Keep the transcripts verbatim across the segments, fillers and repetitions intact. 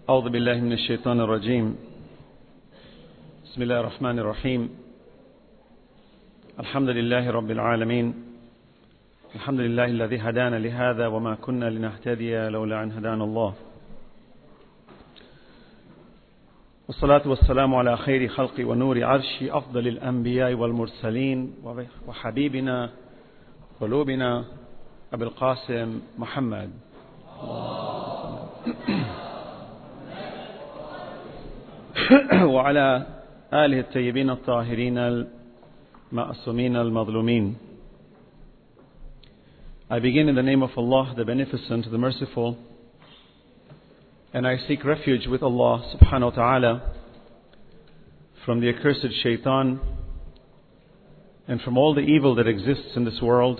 أعوذ بالله من الشيطان الرجيم بسم الله الرحمن الرحيم الحمد لله رب العالمين الحمد لله الذي هدانا لهذا وما كنا لنهتدي لولا أن هدانا الله والصلاة والسلام على خير خلق ونور عرش أفضل الأنبياء والمرسلين وحبيبنا قلوبنا أبي القاسم محمد وعلى آله الطيبين الطاهرين المعصومين المظلومين. I begin in the name of Allah, the Beneficent, the Merciful, and I seek refuge with Allah subhanahu wa ta'ala from the accursed shaitan and from all the evil that exists in this world.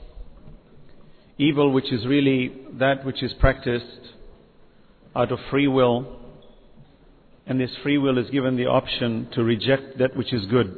Evil which is really that which is practiced out of free will, and this free will is given the option to reject that which is good.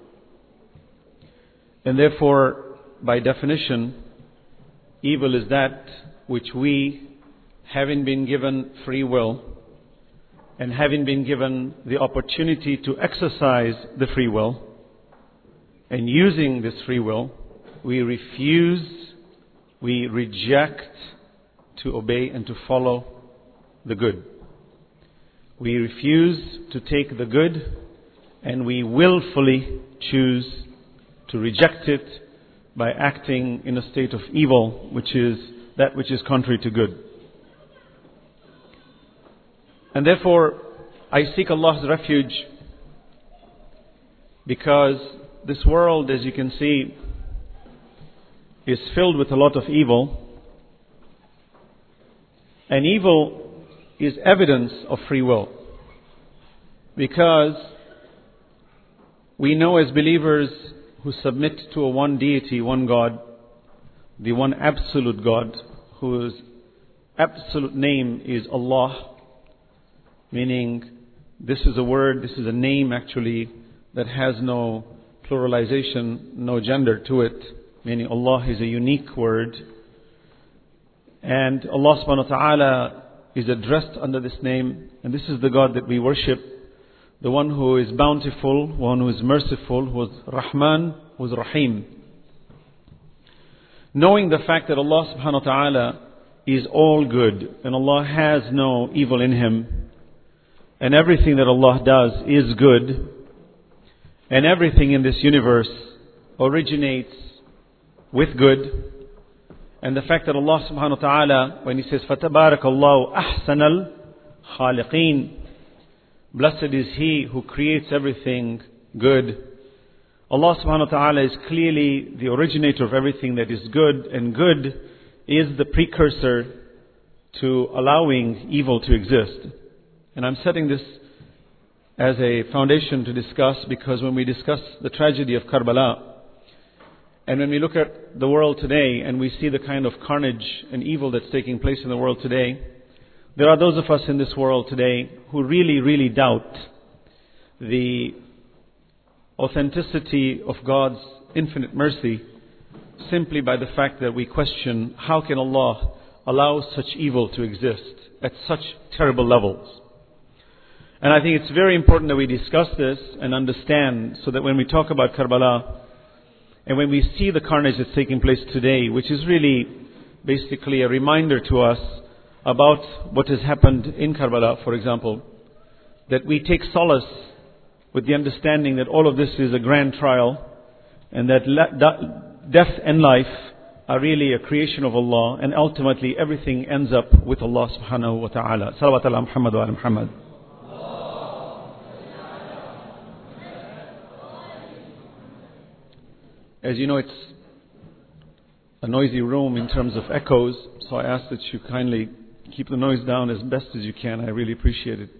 And therefore, by definition, evil is that which we, having been given free will, and having been given the opportunity to exercise the free will, and using this free will, we refuse, we reject to obey and to follow the good. We refuse to take the good, and we willfully choose to reject it by acting in a state of evil, which is that which is contrary to good. And therefore, I seek Allah's refuge because this world, as you can see, is filled with a lot of evil. And evil is evidence of free will. Because we know as believers who submit to a one deity, one God, the one absolute God, whose absolute name is Allah, meaning this is a word, this is a name actually that has no pluralization, no gender to it, meaning Allah is a unique word. And Allah subhanahu wa ta'ala is addressed under this name, and this is the God that we worship, the one who is bountiful, one who is merciful, who is Rahman, who is Rahim. Knowing the fact that Allah subhanahu wa ta'ala is all good, and Allah has no evil in Him, and everything that Allah does is good, and everything in this universe originates with good, and the fact that Allah subhanahu wa ta'ala, when He says, فَتَبَارَكَ اللَّهُ أَحْسَنَ الْخَالِقِينَ, blessed is He who creates everything good. Allah subhanahu wa ta'ala is clearly the originator of everything that is good, and good is the precursor to allowing evil to exist. And I'm setting this as a foundation to discuss, because when we discuss the tragedy of Karbala, and when we look at the world today and we see the kind of carnage and evil that's taking place in the world today, there are those of us in this world today who really, really doubt the authenticity of God's infinite mercy, simply by the fact that we question, how can Allah allow such evil to exist at such terrible levels? And I think it's very important that we discuss this and understand, so that when we talk about Karbala, and when we see the carnage that's taking place today, which is really basically a reminder to us about what has happened in Karbala, for example, that we take solace with the understanding that all of this is a grand trial, and that death and life are really a creation of Allah, and ultimately everything ends up with Allah subhanahu wa ta'ala. Salawat ala Muhammad wa ala Muhammad. As you know, it's a noisy room in terms of echoes, so I ask that you kindly keep the noise down as best as you can. I really appreciate it.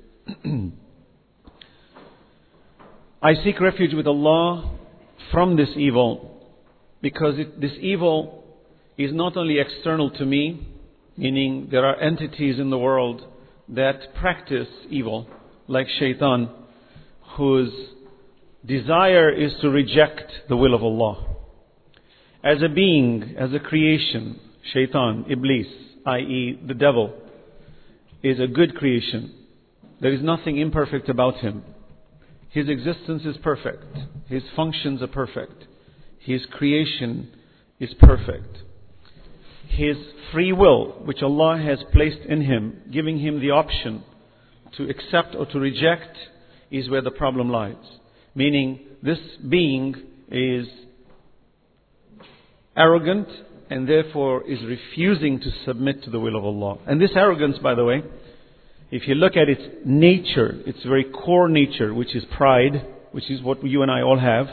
I seek refuge with Allah from this evil, because it, this evil is not only external to me, meaning there are entities in the world that practice evil, like Shaitan, whose desire is to reject the will of Allah. As a being, as a creation, Shaitan, Iblis, that is the devil, is a good creation. There is nothing imperfect about Him. His existence is perfect. His functions are perfect. His creation is perfect. His free will, which Allah has placed in Him, giving Him the option to accept or to reject, is where the problem lies. Meaning, this being is arrogant and therefore is refusing to submit to the will of Allah. And this arrogance, by the way, if you look at its nature, its very core nature, which is pride, which is what you and I all have,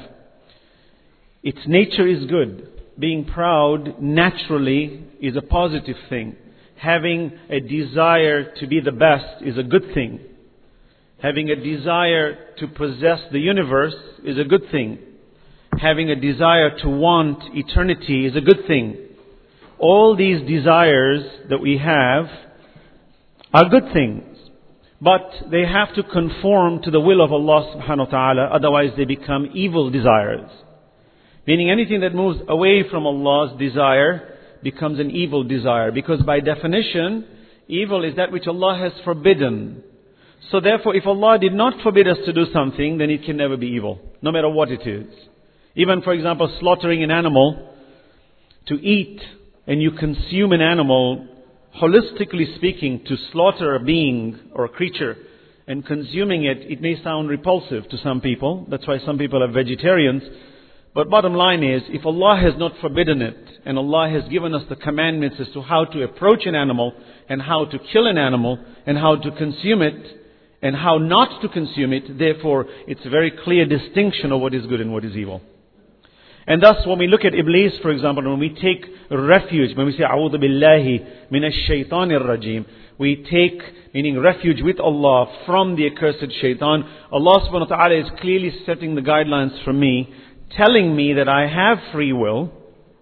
its nature is good. Being proud naturally is a positive thing. Having a desire to be the best is a good thing. Having a desire to possess the universe is a good thing. Having a desire to want eternity is a good thing. All these desires that we have are good things. But they have to conform to the will of Allah subhanahu wa ta'ala, otherwise they become evil desires. Meaning anything that moves away from Allah's desire becomes an evil desire. Because by definition, evil is that which Allah has forbidden. So therefore, if Allah did not forbid us to do something, then it can never be evil, no matter what it is. Even, for example, slaughtering an animal to eat, and you consume an animal, holistically speaking, to slaughter a being or a creature and consuming it, it may sound repulsive to some people. That's why some people are vegetarians. But bottom line is, if Allah has not forbidden it, and Allah has given us the commandments as to how to approach an animal, and how to kill an animal, and how to consume it, and how not to consume it, therefore it's a very clear distinction of what is good and what is evil. And thus, when we look at Iblis, for example, when we take refuge, when we say, A'udhu billahi minash shaitanir rajim, we take, meaning refuge with Allah from the accursed shaitan. Allah subhanahu wa ta'ala is clearly setting the guidelines for me, telling me that I have free will,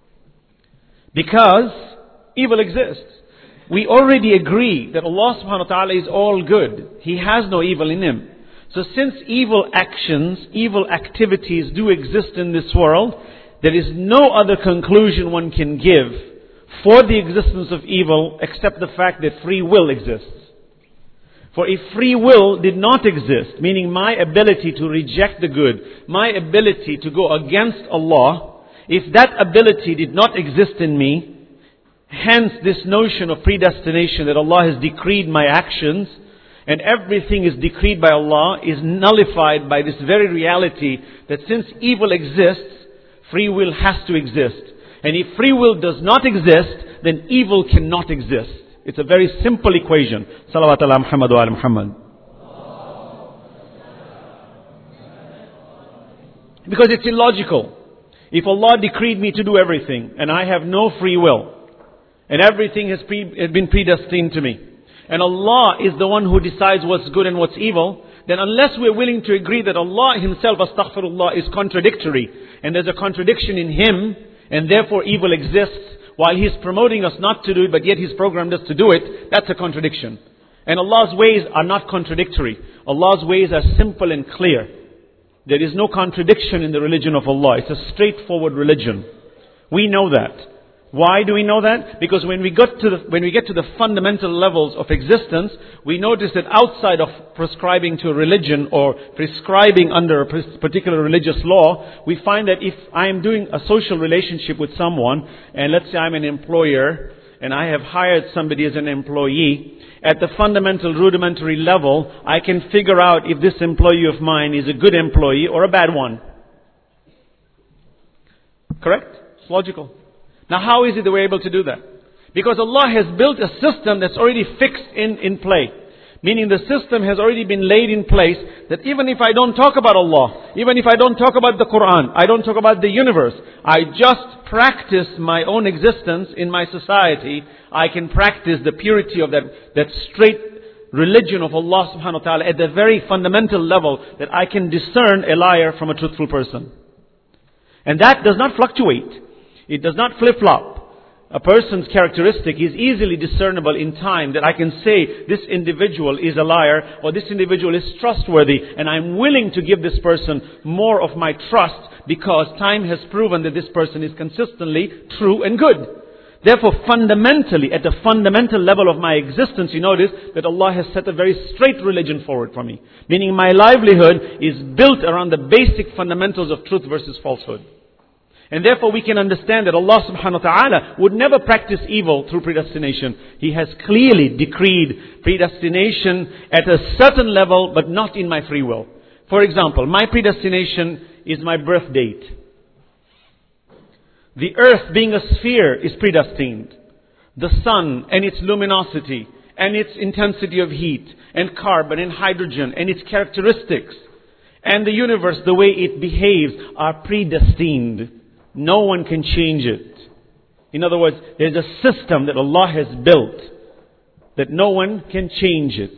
because evil exists. We already agree that Allah subhanahu wa ta'ala is all good. He has no evil in Him. So since evil actions, evil activities do exist in this world, there is no other conclusion one can give for the existence of evil except the fact that free will exists. For if free will did not exist, meaning my ability to reject the good, my ability to go against Allah, if that ability did not exist in me, hence this notion of predestination that Allah has decreed my actions, and everything is decreed by Allah, is nullified by this very reality that since evil exists, free will has to exist. And if free will does not exist, then evil cannot exist. It's a very simple equation. Salawat ala Muhammad wa ala Muhammad. Because it's illogical. If Allah decreed me to do everything, and I have no free will, and everything has, pre- has been predestined to me, and Allah is the one who decides what's good and what's evil, then unless we're willing to agree that Allah Himself, astaghfirullah, is contradictory, and there's a contradiction in Him, and therefore evil exists, while He's promoting us not to do it, but yet He's programmed us to do it, that's a contradiction. And Allah's ways are not contradictory. Allah's ways are simple and clear. There is no contradiction in the religion of Allah. It's a straightforward religion. We know that. Why do we know that? Because when we get to the, when we get to the fundamental levels of existence, we notice that outside of prescribing to a religion or prescribing under a particular religious law, we find that if I am doing a social relationship with someone, and let's say I'm an employer, and I have hired somebody as an employee, at the fundamental rudimentary level, I can figure out if this employee of mine is a good employee or a bad one. Correct? It's logical. Now how is it that we're able to do that? Because Allah has built a system that's already fixed in, in play. Meaning the system has already been laid in place that even if I don't talk about Allah, even if I don't talk about the Quran, I don't talk about the universe, I just practice my own existence in my society, I can practice the purity of that, that straight religion of Allah subhanahu wa ta'ala at the very fundamental level that I can discern a liar from a truthful person. And that does not fluctuate. It does not flip-flop. A person's characteristic is easily discernible in time, that I can say this individual is a liar or this individual is trustworthy, and I'm willing to give this person more of my trust because time has proven that this person is consistently true and good. Therefore, fundamentally, at the fundamental level of my existence, you notice that Allah has set a very straight religion forward for me. Meaning my livelihood is built around the basic fundamentals of truth versus falsehood. And therefore we can understand that Allah subhanahu wa ta'ala would never practice evil through predestination. He has clearly decreed predestination at a certain level, but not in my free will. For example, my predestination is my birth date. The earth being a sphere is predestined. The sun and its luminosity and its intensity of heat and carbon and hydrogen and its characteristics and the universe, the way it behaves, are predestined. No one can change it. In other words, there's a system that Allah has built that no one can change it.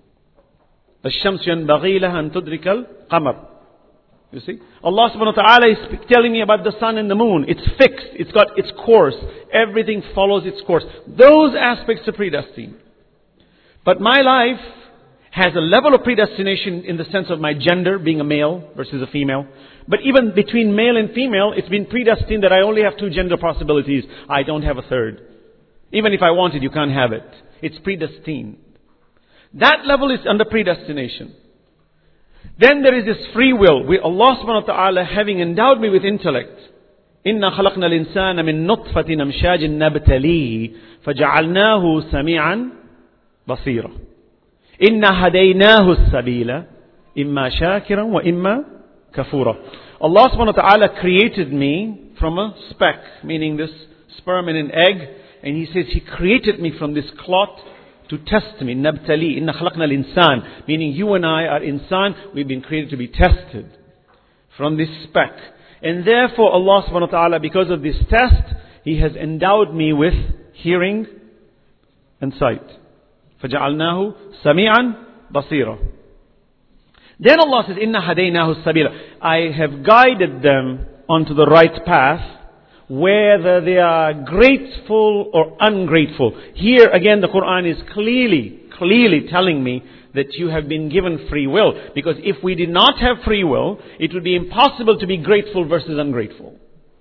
الشمس ينبغي لها أن تدرك القمر. You see? Allah subhanahu wa ta'ala is telling me about the sun and the moon. It's fixed. It's got its course. Everything follows its course. Those aspects are predestined. But my life has a level of predestination in the sense of my gender, being a male versus a female. But even between male and female, it's been predestined that I only have two gender possibilities. I don't have a third. Even if I wanted, you can't have it. It's predestined. That level is under predestination. Then there is this free will. With Allah subhanahu wa ta'ala having endowed me with intellect. إِنَّا خَلَقْنَا الْإِنسَانَ مِن نُطْفَةٍ أَمْشَاجٍ نَبْتَلِيهِ فَجَعَلْنَاهُ سَمِيعًا بَصِيرًا إِنَّا هَدَيْنَاهُ السَّبِيلَ إِمَّا شَاكِرًا وَإِمَّا كَفُورًا. Allah subhanahu wa ta'ala created me from a speck, meaning this sperm and an egg. And He says He created me from this clot to test me. Nabtali, inna khalaqna al-insan. Meaning you and I are insan. We've been created to be tested from this speck. And therefore Allah subhanahu wa ta'ala, because of this test, He has endowed me with hearing and sight. فَجَعَلْنَاهُ سَمِيعًا بَصِيرًا. Then Allah says, Inna hadaynahu sabila. I have guided them onto the right path, whether they are grateful or ungrateful. Here again the Quran is clearly, clearly telling me that you have been given free will. Because if we did not have free will, it would be impossible to be grateful versus ungrateful.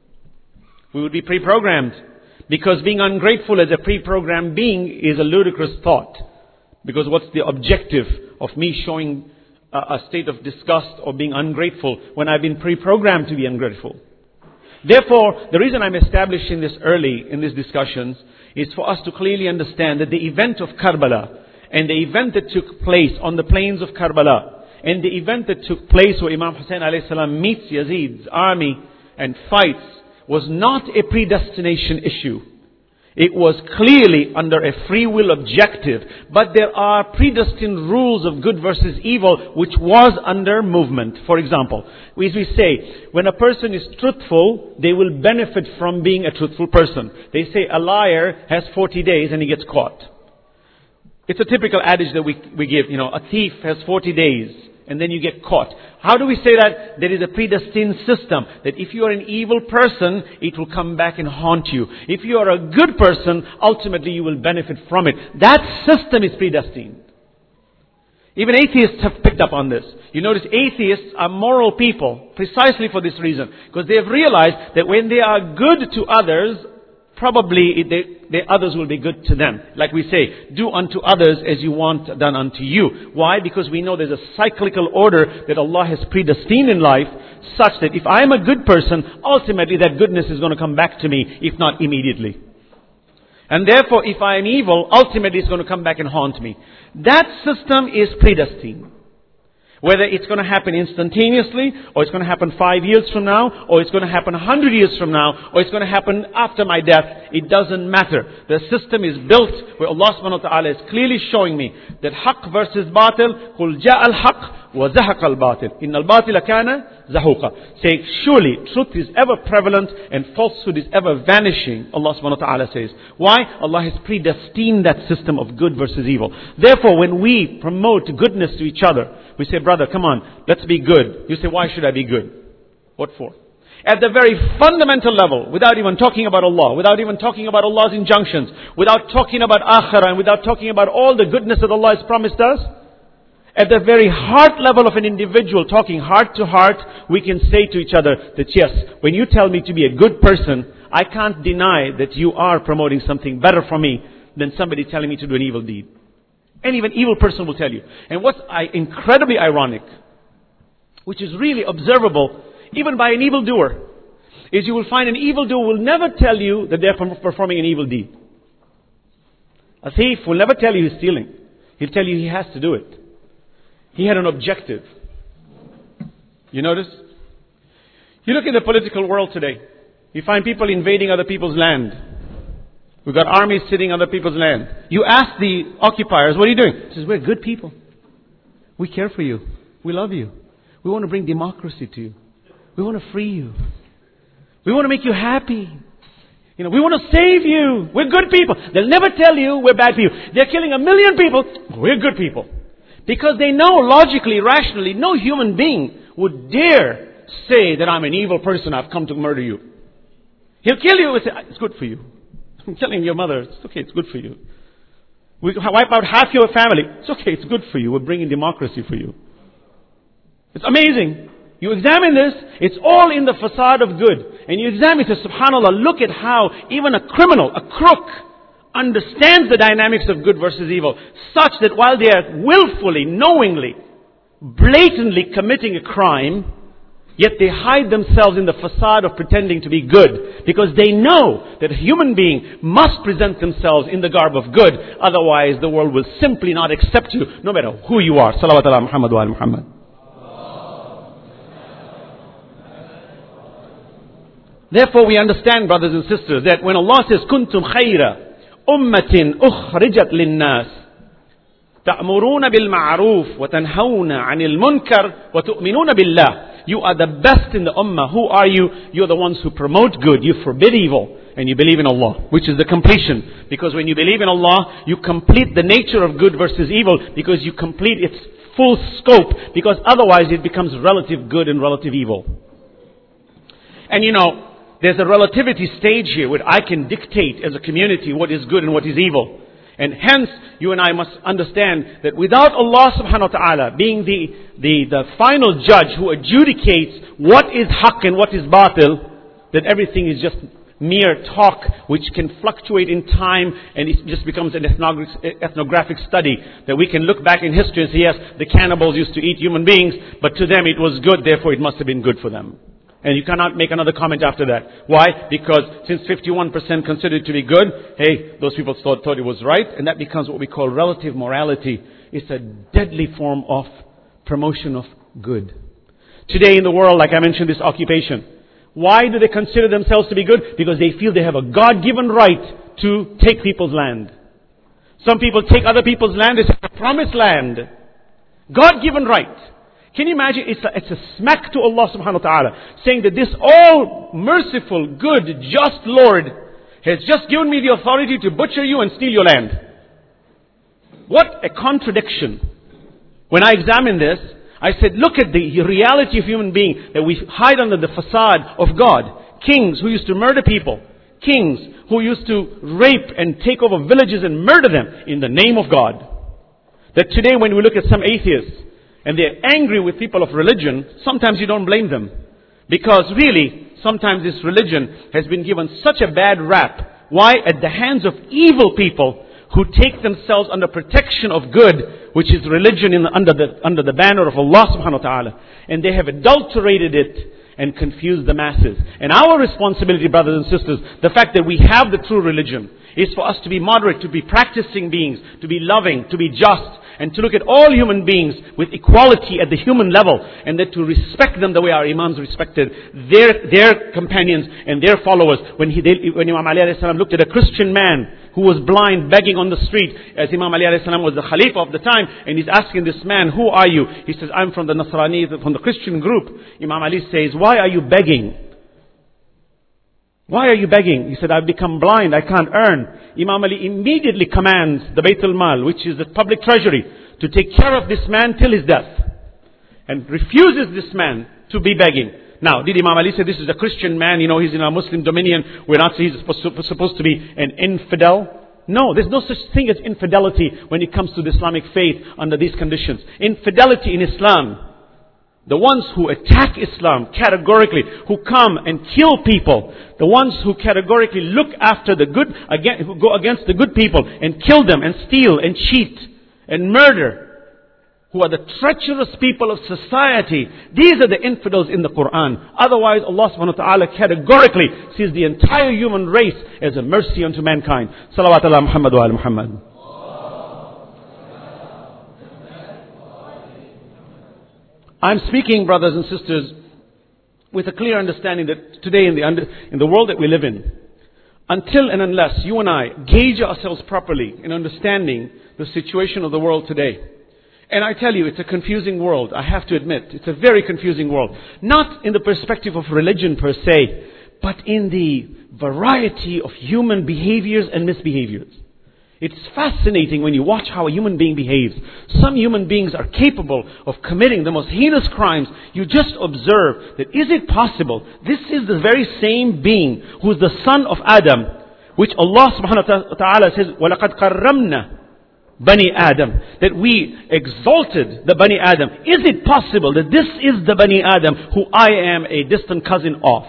We would be pre-programmed. Because being ungrateful as a pre-programmed being is a ludicrous thought. Because what's the objective of me showing a, a state of disgust or being ungrateful when I've been pre-programmed to be ungrateful? Therefore, the reason I'm establishing this early in these discussions is for us to clearly understand that the event of Karbala and the event that took place on the plains of Karbala and the event that took place where Imam Hussein alayhi salam meets Yazid's army and fights was not a predestination issue. It was clearly under a free will objective. But there are predestined rules of good versus evil which was under movement. For example, as we say, when a person is truthful, they will benefit from being a truthful person. They say a liar has forty days and he gets caught. It's a typical adage that we, we give. You know, a thief has forty days and then you get caught. How do we say that? There is a predestined system that if you are an evil person, it will come back and haunt you. If you are a good person, ultimately you will benefit from it. That system is predestined. Even atheists have picked up on this. You notice atheists are moral people precisely for this reason. Because they have realized that when they are good to others, probably they, they, others will be good to them. Like we say, do unto others as you want done unto you. Why? Because we know there's a cyclical order that Allah has predestined in life, such that if I am a good person, ultimately that goodness is going to come back to me, if not immediately. And therefore, if I am evil, ultimately it's going to come back and haunt me. That system is predestined. Whether it's going to happen instantaneously, or it's going to happen five years from now, or it's going to happen a hundred years from now, or it's going to happen after my death, it doesn't matter. The system is built where Allah subhanahu wa ta'ala is clearly showing me that haqq versus batil, قُلْ جَاءَ الْحَقِّ وَزَهَقَ الْبَاطِلِ إِنَّ الْبَاطِلَ كَانَ زَهُوقًا. Say, surely truth is ever prevalent and falsehood is ever vanishing, Allah subhanahu wa ta'ala says. Why? Allah has predestined that system of good versus evil. Therefore, when we promote goodness to each other, we say, brother, come on, let's be good. You say, why should I be good? What for? At the very fundamental level, without even talking about Allah, without even talking about Allah's injunctions, without talking about akhirah, and without talking about all the goodness that Allah has promised us, at the very heart level of an individual, talking heart to heart, we can say to each other that yes, when you tell me to be a good person, I can't deny that you are promoting something better for me than somebody telling me to do an evil deed. And even evil person will tell you. And what's incredibly ironic, which is really observable even by an evildoer, is you will find an evildoer will never tell you that they're performing an evil deed. A thief will never tell you he's stealing. He'll tell you he has to do it. He had an objective. You notice? You look at the political world today. You find people invading other people's land. We've got armies sitting on other people's land. You ask the occupiers, what are you doing? He says, we're good people. We care for you. We love you. We want to bring democracy to you. We want to free you. We want to make you happy. You know, we want to save you. We're good people. They'll never tell you we're bad people. They're killing a million people. We're good people. Because they know logically, rationally, no human being would dare say that I'm an evil person. I've come to murder you. He'll kill you and say, it's good for you. I'm telling your mother, it's okay, it's good for you. We wipe out half your family. It's okay, it's good for you. We're bringing democracy for you. It's amazing. You examine this, it's all in the facade of good. And you examine it, subhanAllah, look at how even a criminal, a crook, understands the dynamics of good versus evil, such that while they are willfully, knowingly, blatantly committing a crime, yet they hide themselves in the facade of pretending to be good. Because they know that a human being must present themselves in the garb of good. Otherwise the world will simply not accept you, no matter who you are. Salawat ala Muhammad wa ala Muhammad. Therefore we understand, brothers and sisters, that when Allah says, Kuntum khayra ummatin ukhrijat linnas, ta'muruna bil ma'roof wa tanhawna 'anil munkar wa tu'minuna billah. You are the best in the ummah. Who are you? You're the ones who promote good. You forbid evil. And you believe in Allah, which is the completion. Because when you believe in Allah, you complete the nature of good versus evil, because you complete its full scope. Because otherwise it becomes relative good and relative evil. And you know, there's a relativity stage here where I can dictate as a community what is good and what is evil. And hence, you and I must understand that without Allah subhanahu wa ta'ala being the, the, the final judge who adjudicates what is haqq and what is batil, that everything is just mere talk which can fluctuate in time, and it just becomes an ethnographic study that we can look back in history and say, yes, the cannibals used to eat human beings, but to them it was good, therefore it must have been good for them. And you cannot make another comment after that. Why? Because since fifty-one percent considered it to be good, hey, those people thought, thought it was right, and that becomes what we call relative morality. It's a deadly form of promotion of good. Today in the world, like I mentioned, this occupation. Why do they consider themselves to be good? Because they feel they have a God-given right to take people's land. Some people take other people's land, it's a promised land. God-given right. Can you imagine? It's a, it's a smack to Allah subhanahu wa ta'ala, saying that this all merciful, good, just Lord has just given me the authority to butcher you and steal your land. What a contradiction. When I examined this, I said, look at the reality of human being that we hide under the facade of God. Kings who used to murder people. Kings who used to rape and take over villages and murder them in the name of God. That today when we look at some atheists, and they're angry with people of religion, sometimes you don't blame them. Because really, sometimes this religion has been given such a bad rap. Why? At the hands of evil people who take themselves under protection of good, which is religion in the, under the under the banner of Allah subhanahu wa ta'ala. And they have adulterated it and confused the masses. And our responsibility, brothers and sisters, the fact that we have the true religion, is for us to be moderate, to be practicing beings, to be loving, to be just, and to look at all human beings with equality at the human level, and that to respect them the way our imams respected their their companions and their followers. When he they, when Imam Ali alayhi salam looked at a Christian man who was blind begging on the street, as Imam Ali alayhi salam was the Khalifa of the time, and he's asking this man, who are you? He says, I'm from the Nasrani, from the Christian group. Imam Ali says, why are you begging? Why are you begging? He said, I've become blind, I can't earn. Imam Ali immediately commands the Bayt al-Mal, which is the public treasury, to take care of this man till his death. And refuses this man to be begging. Now, did Imam Ali say this is a Christian man, you know, he's in our Muslim dominion, we're not saying he's supposed to be an infidel? No, there's no such thing as infidelity when it comes to the Islamic faith under these conditions. Infidelity in Islam The ones who attack Islam categorically, who come and kill people, the ones who categorically look after the good, again, who go against the good people and kill them and steal and cheat and murder, who are the treacherous people of society. These are the infidels in the Quran. Otherwise, Allah subhanahu wa ta'ala categorically sees the entire human race as a mercy unto mankind. Salawat ala Muhammad wa ala Muhammad. I'm speaking, brothers and sisters, with a clear understanding that today in the, under, in the world that we live in, until and unless you and I gauge ourselves properly in understanding the situation of the world today, and I tell you, it's a confusing world, I have to admit. It's a very confusing world. Not in the perspective of religion per se, but in the variety of human behaviors and misbehaviors. It's fascinating when you watch how a human being behaves. Some human beings are capable of committing the most heinous crimes. You just observe that, is it possible? This is the very same being who is the son of Adam, which Allah subhanahu wa ta'ala says, وَلَقَدْ قَرَّمْنَا Bani Adam, that we exalted the Bani Adam. Is it possible that this is the Bani Adam who I am a distant cousin of?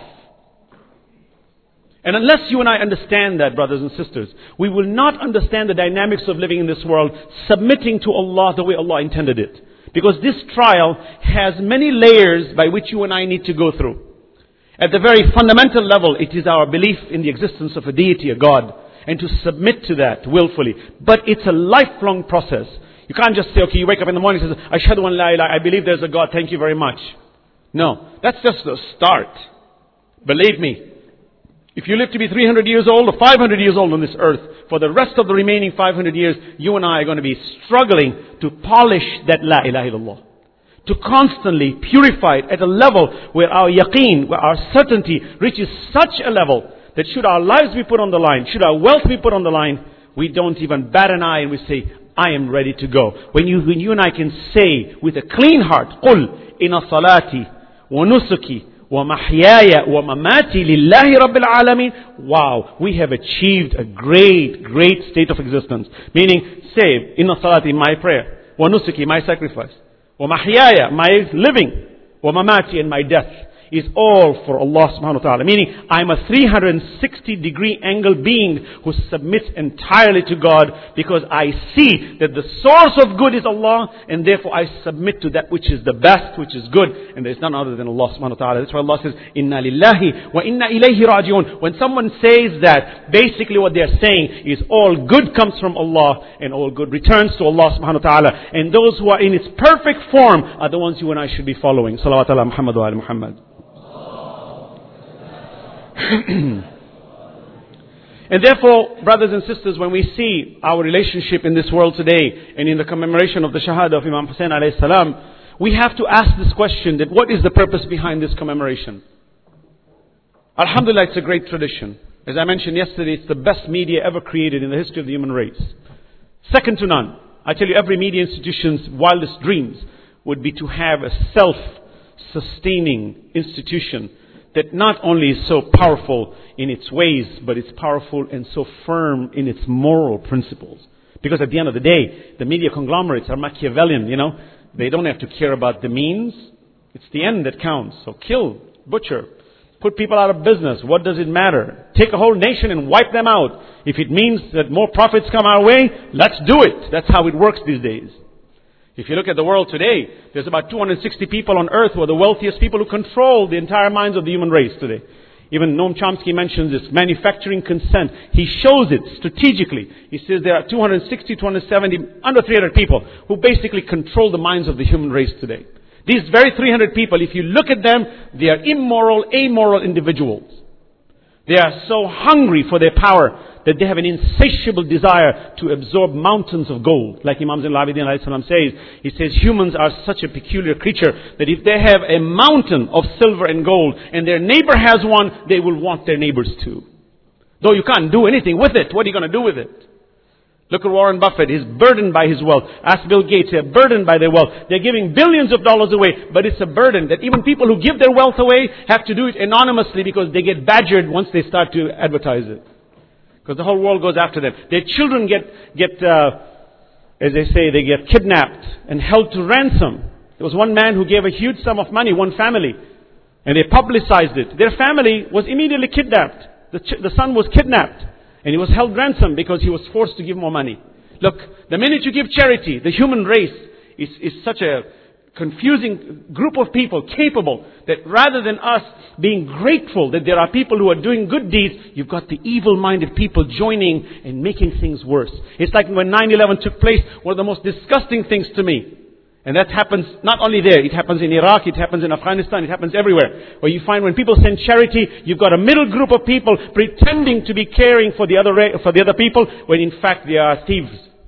And unless you and I understand that, brothers and sisters, we will not understand the dynamics of living in this world, submitting to Allah the way Allah intended it. Because this trial has many layers by which you and I need to go through. At the very fundamental level, it is our belief in the existence of a deity, a God, and to submit to that willfully. But it's a lifelong process. You can't just say, okay, you wake up in the morning and say, Ashhadu an la ilaha, I believe there's a God, thank you very much. No, that's just the start. Believe me, if you live to be three hundred years old or five hundred years old on this earth, for the rest of the remaining five hundred years, you and I are going to be struggling to polish that la ilaha illallah. To constantly purify it at a level where our yaqeen, where our certainty reaches such a level that should our lives be put on the line, should our wealth be put on the line, we don't even bat an eye and we say, I am ready to go. When you, when you and I can say with a clean heart, قُلْ إِنَ صَلَاتِي وَنُسُكِي وَمَحْيَايَ وَمَمَاتِي لِلَّهِ رَبِّ الْعَالَمِينَ. Wow, we have achieved a great, great state of existence. Meaning, say, إِنَّ صَلَاتِي, my prayer, وَنُسُكِي, my sacrifice, وَمَحْيَايَ, my living, وَمَمَاتِي, and my death, is all for Allah subhanahu wa ta'ala. Meaning, I'm a three hundred sixty degree angle being who submits entirely to God because I see that the source of good is Allah, and therefore I submit to that which is the best, which is good, and there is none other than Allah subhanahu wa ta'ala. That's why Allah says, Inna lillahi wa inna ilayhi raji'un. When someone says that, basically what they are saying is all good comes from Allah and all good returns to Allah subhanahu wa ta'ala. And those who are in its perfect form are the ones you and I should be following. Salawat ala Muhammad wa ala Muhammad. And therefore, brothers and sisters, when we see our relationship in this world today and in the commemoration of the Shahada of Imam Hussain alayhi salam, we have to ask this question, that what is the purpose behind this commemoration? Alhamdulillah, it's a great tradition. As I mentioned yesterday, it's the best media ever created in the history of the human race. Second to none. I tell you, every media institution's wildest dreams would be to have a self-sustaining institution that not only is so powerful in its ways, but it's powerful and so firm in its moral principles. Because at the end of the day, the media conglomerates are Machiavellian, you know. They don't have to care about the means. It's the end that counts. So kill, butcher, put people out of business. What does it matter? Take a whole nation and wipe them out. If it means that more profits come our way, let's do it. That's how it works these days. If you look at the world today, there's about two hundred sixty people on earth who are the wealthiest people who control the entire minds of the human race today. Even Noam Chomsky mentions this, manufacturing consent. He shows it strategically. He says there are two hundred sixty, two hundred seventy, under three hundred people who basically control the minds of the human race today. These very three hundred people, if you look at them, they are immoral, amoral individuals. They are so hungry for their power that they have an insatiable desire to absorb mountains of gold. Like Imam Zain al-Abidin alayhi salam says, he says humans are such a peculiar creature that if they have a mountain of silver and gold and their neighbor has one, they will want their neighbors too. Though you can't do anything with it. What are you going to do with it? Look at Warren Buffett. He's burdened by his wealth. Ask Bill Gates. They're burdened by their wealth. They're giving billions of dollars away. But it's a burden that even people who give their wealth away have to do it anonymously because they get badgered once they start to advertise it. Because the whole world goes after them. Their children get, get uh, as they say, they get kidnapped and held to ransom There was one man who gave a huge sum of money, one family, and they publicized it. Their family was immediately kidnapped. The, ch- the son was kidnapped, and he was held ransom because he was forced to give more money. Look, the minute you give charity, the human race is, is such a confusing group of people capable that rather than us being grateful that there are people who are doing good deeds, you've got the evil-minded people joining and making things worse. It's like when nine eleven took place, one of the most disgusting things to me. And that happens not only there, it happens in Iraq, it happens in Afghanistan, it happens everywhere. Where you find when people send charity, you've got a middle group of people pretending to be caring for the other, for the other people, when in fact they are thieves.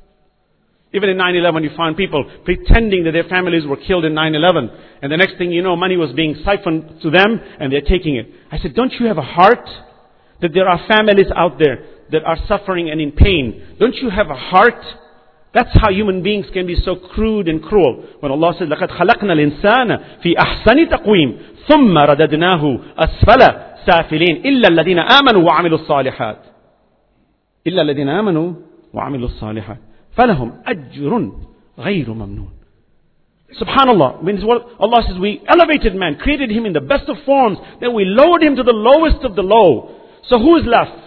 Even in nine eleven, you found people pretending that their families were killed in nine eleven. And the next thing you know, money was being siphoned to them and they're taking it. I said, don't you have a heart? That there are families out there that are suffering and in pain. Don't you have a heart? That's how human beings can be so crude and cruel. When Allah said, لَقَدْ خَلَقْنَا الْإِنسَانَ فِي أَحْسَنِ تَقْوِيمٍ ثُمَّ رَدَدْنَاهُ أَسْفَلَ سَافِلِينَ إِلَّا الَّذِينَ آمَنُوا وَعَمِلُوا الصَّالِحَاتِ إِلَّا الَّذِينَ آمَنُوا وَعَمِلُوا الصَّالِحَاتِ فَلَهُمْ أَجْرٌ غَيْرُ مَمْنُونَ. Subhanallah, means what Allah says, we elevated man, created him in the best of forms, then we lowered him to the lowest of the low. So who is left?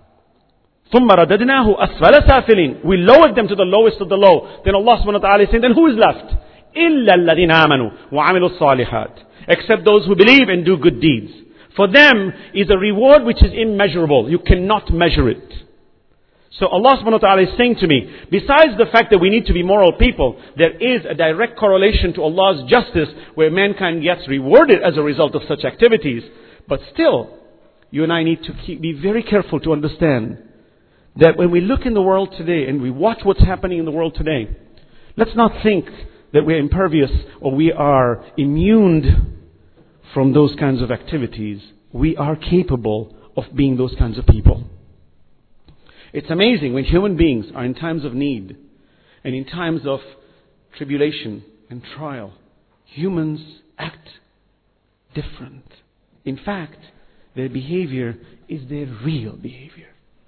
ثُمَّ رَدَدْنَاهُ أَسْفَلَ سَافِلِينَ. We lowered them to the lowest of the low. Then Allah subhanahu wa ta'ala is saying, then who is left? إِلَّا الَّذِينَ آمَنُوا وَعَمِلُوا الصَّالِحَاتِ. Except those who believe and do good deeds. For them is a reward which is immeasurable. You cannot measure it. So Allah subhanahu wa ta'ala is saying to me, besides the fact that we need to be moral people, there is a direct correlation to Allah's justice where mankind gets rewarded as a result of such activities. But still, you and I need to keep, be very careful to understand that when we look in the world today and we watch what's happening in the world today, let's not think that we're impervious or we are immune from those kinds of activities. We are capable of being those kinds of people. It's amazing when human beings are in times of need and in times of tribulation and trial, humans act different. In fact, their behavior is their real behavior.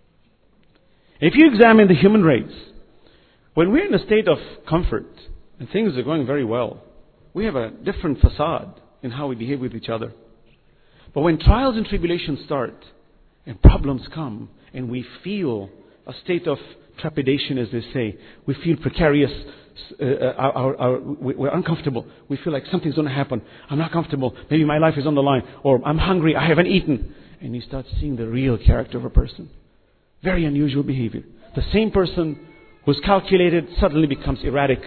If you examine the human race, when we're in a state of comfort and things are going very well, we have a different facade in how we behave with each other. But when trials and tribulations start and problems come and we feel a state of trepidation, as they say, we feel precarious, uh, our, our, our, we're uncomfortable, we feel like something's going to happen, I'm not comfortable, maybe my life is on the line, or I'm hungry, I haven't eaten. And you start seeing the real character of a person. Very unusual behavior. The same person who's calculated suddenly becomes erratic,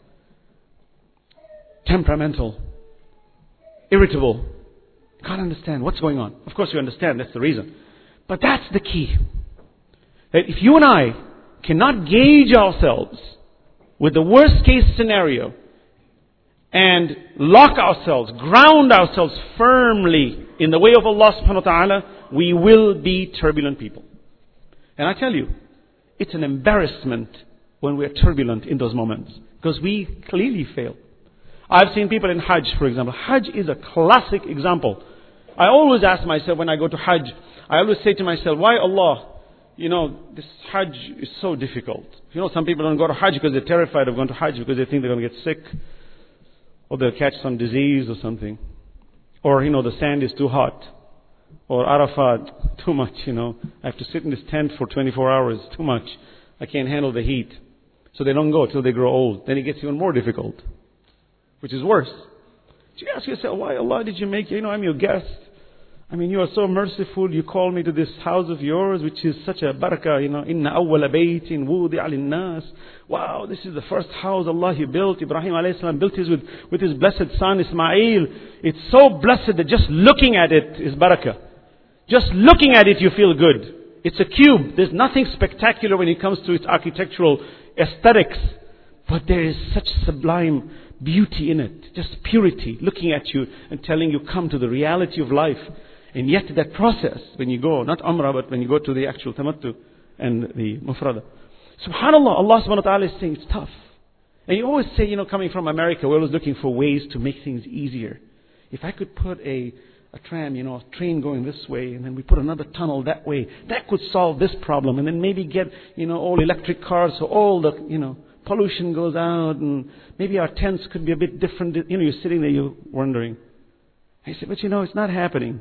temperamental, irritable. Can't understand what's going on. Of course you understand, that's the reason. But that's the key. That if you and I cannot gauge ourselves with the worst case scenario and lock ourselves, ground ourselves firmly in the way of Allah subhanahu wa ta'ala, we will be turbulent people. And I tell you, it's an embarrassment when we're turbulent in those moments, because we clearly fail. I've seen people in Hajj, for example. Hajj is a classic example. I always ask myself when I go to Hajj, I always say to myself, why Allah, you know, this Hajj is so difficult. You know, some people don't go to Hajj because they're terrified of going to Hajj because they think they're going to get sick, or they'll catch some disease or something. Or, you know, the sand is too hot. Or Arafat, too much, you know. I have to sit in this tent for twenty-four hours, too much. I can't handle the heat. So they don't go till they grow old. Then it gets even more difficult, which is worse. So you ask yourself, why Allah did you make, you know, I'm your guest. I mean, you are so merciful. You call me to this house of yours, which is such a barakah, you know. Inna awwala baytin wudi'a lin-nas. Wow, this is the first house Allah He built. Ibrahim alayhi salam built his with, with his blessed son Ismail. It's so blessed that just looking at it is barakah. Just looking at it, you feel good. It's a cube. There's nothing spectacular when it comes to its architectural aesthetics. But there is such sublime beauty in it. Just purity, looking at you and telling you, come to the reality of life. And yet that process, when you go, not Umrah, but when you go to the actual Tamattu and the Mufrada. SubhanAllah, Allah subhanahu wa ta'ala is saying it's tough. And you always say, you know, coming from America, we're always looking for ways to make things easier. If I could put a a tram, you know, a train going this way, and then we put another tunnel that way, that could solve this problem, and then maybe get, you know, all electric cars, so all the, you know, pollution goes out, and maybe our tents could be a bit different. You know, you're sitting there, you're wondering. He said, but you know, it's not happening.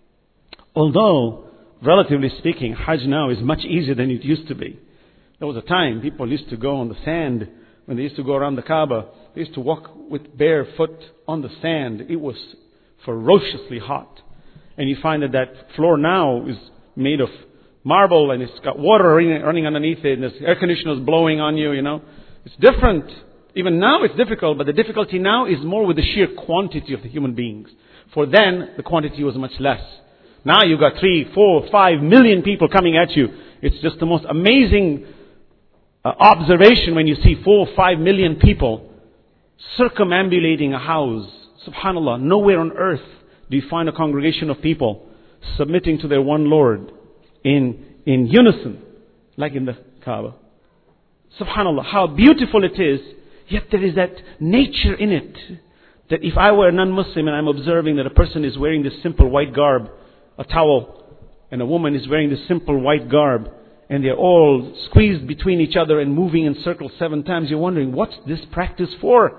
Although, relatively speaking, Hajj now is much easier than it used to be. There was a time people used to go on the sand when they used to go around the Kaaba. They used to walk with bare foot on the sand. It was ferociously hot. And you find that that floor now is made of marble, and it's got water running underneath it, and there's air conditioners blowing on you, you know. It's different. Even now it's difficult, but the difficulty now is more with the sheer quantity of the human beings. For then, the quantity was much less. Now you've got three, four, five million people coming at you. It's just the most amazing uh, observation when you see four, five million people circumambulating a house. Subhanallah, nowhere on earth do you find a congregation of people submitting to their one Lord in, in unison, like in the Kaaba. Subhanallah, how beautiful it is, yet there is that nature in it, that if I were a non-Muslim and I'm observing that a person is wearing this simple white garb, a towel, and a woman is wearing this simple white garb, and they're all squeezed between each other and moving in circles seven times, you're wondering, what's this practice for?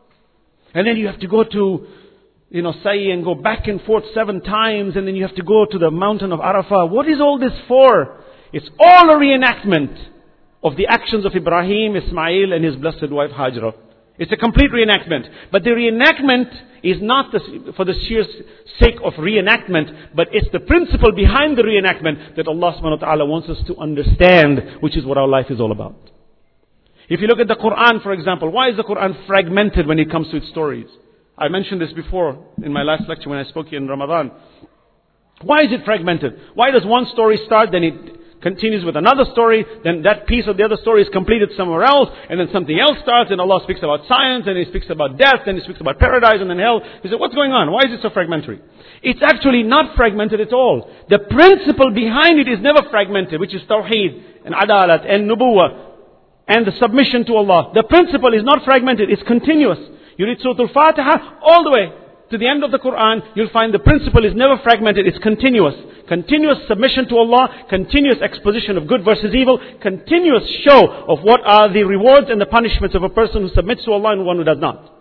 And then you have to go to, you know, Sa'i and go back and forth seven times, and then you have to go to the mountain of Arafah. What is all this for? It's all a reenactment of the actions of Ibrahim, Ismail, and his blessed wife Hajra. It's a complete reenactment. But the reenactment is not the, for the sheer sake of reenactment, but it's the principle behind the reenactment that Allah subhanahu wa ta'ala wants us to understand, which is what our life is all about. If you look at the Quran, for example, why is the Quran fragmented when it comes to its stories? I mentioned this before in my last lecture when I spoke here in Ramadan. Why is it fragmented? Why does one story start, then it continues with another story, then that piece of the other story is completed somewhere else, and then something else starts, and Allah speaks about science, and He speaks about death, and He speaks about paradise, and then hell. He said, what's going on? Why is it so fragmentary? It's actually not fragmented at all. The principle behind it is never fragmented, which is Tawheed, and Adalat, and Nubuwah, and the submission to Allah. The principle is not fragmented, it's continuous. You read Surah Al-Fatiha all the way to the end of the Quran, you'll find the principle is never fragmented, it's continuous. Continuous submission to Allah, continuous exposition of good versus evil, continuous show of what are the rewards and the punishments of a person who submits to Allah and one who does not.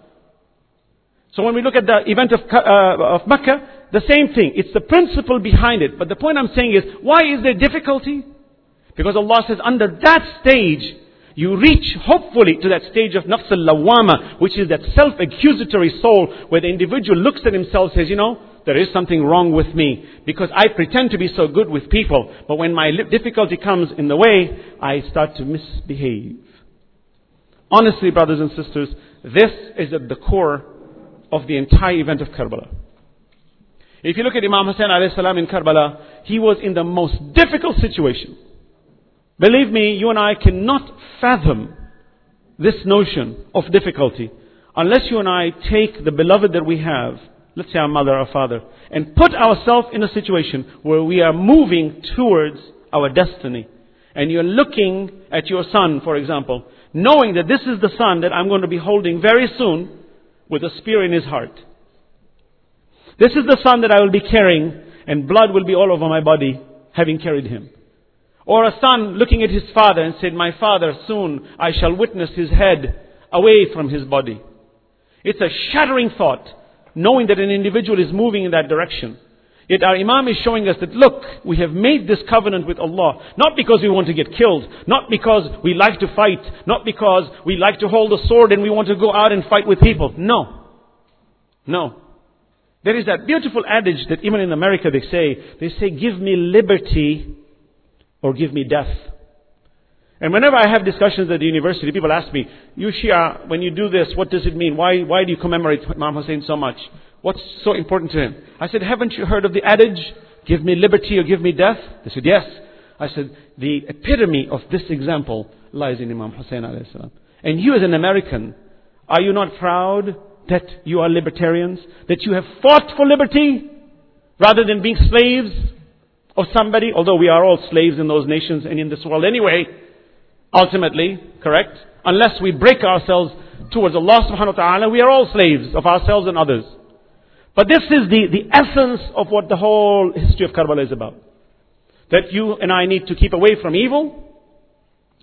So when we look at the event of, uh, of Makkah, the same thing. It's the principle behind it. But the point I'm saying is, why is there difficulty? Because Allah says, under that stage, you reach, hopefully, to that stage of nafs al-lawwama, which is that self-accusatory soul, where the individual looks at himself and says, you know, there is something wrong with me, because I pretend to be so good with people, but when my difficulty comes in the way, I start to misbehave. Honestly, brothers and sisters, this is at the core of the entire event of Karbala. If you look at Imam Hussain alayhi salam in Karbala, he was in the most difficult situation. Believe me, you and I cannot fathom this notion of difficulty unless you and I take the beloved that we have, let's say our mother, our father, and put ourselves in a situation where we are moving towards our destiny. And you're looking at your son, for example, knowing that this is the son that I'm going to be holding very soon with a spear in his heart. This is the son that I will be carrying, and blood will be all over my body, having carried him. Or a son looking at his father and said, my father, soon I shall witness his head away from his body. It's a shattering thought, knowing that an individual is moving in that direction. Yet our Imam is showing us that, look, we have made this covenant with Allah, not because we want to get killed, not because we like to fight, not because we like to hold a sword and we want to go out and fight with people. No. No. There is that beautiful adage that even in America they say, they say, give me liberty or give me death. And whenever I have discussions at the university, people ask me, you Shia, when you do this, what does it mean? Why, why do you commemorate Imam Hussain so much? What's so important to him? I said, haven't you heard of the adage, give me liberty or give me death? They said, yes. I said, the epitome of this example lies in Imam Hussain alayhi salam. And you as an American, are you not proud that you are libertarians? That you have fought for liberty rather than being slaves of somebody? Although we are all slaves in those nations and in this world anyway, ultimately, correct? Unless we break ourselves towards Allah subhanahu wa ta'ala, we are all slaves of ourselves and others. But this is the, the essence of what the whole history of Karbala is about. That you and I need to keep away from evil,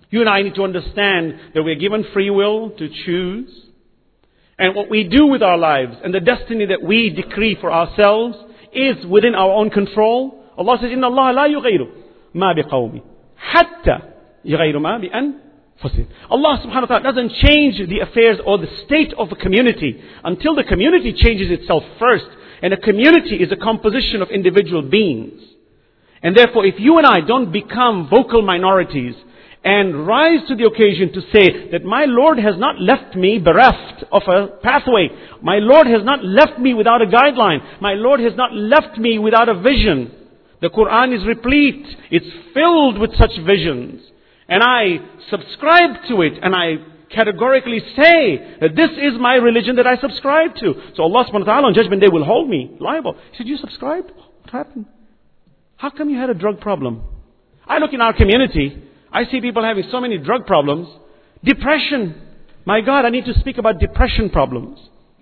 You and I need to understand that we're given free will to choose. And what we do with our lives and the destiny that we decree for ourselves is within our own control. Allah says, إِنَّ اللَّهَ لَا يُغَيْرُ مَا بِقَوْمِ حَتَّى يُغَيْرُ مَا بِأَنفُسِهِمْ. Allah subhanahu wa ta'ala doesn't change the affairs or the state of a community until the community changes itself first. And a community is a composition of individual beings. And therefore, if you and I don't become vocal minorities and rise to the occasion to say that my Lord has not left me bereft of a pathway. My Lord has not left me without a guideline. My Lord has not left me without a vision. The Quran is replete. It's filled with such visions. And I subscribe to it and I categorically say that this is my religion that I subscribe to. So Allah subhanahu wa ta'ala on Judgment Day will hold me liable. He said, you subscribed? What happened? How come you had a drug problem? I look in our community, I see people having so many drug problems. Depression. My God, I need to speak about depression problems.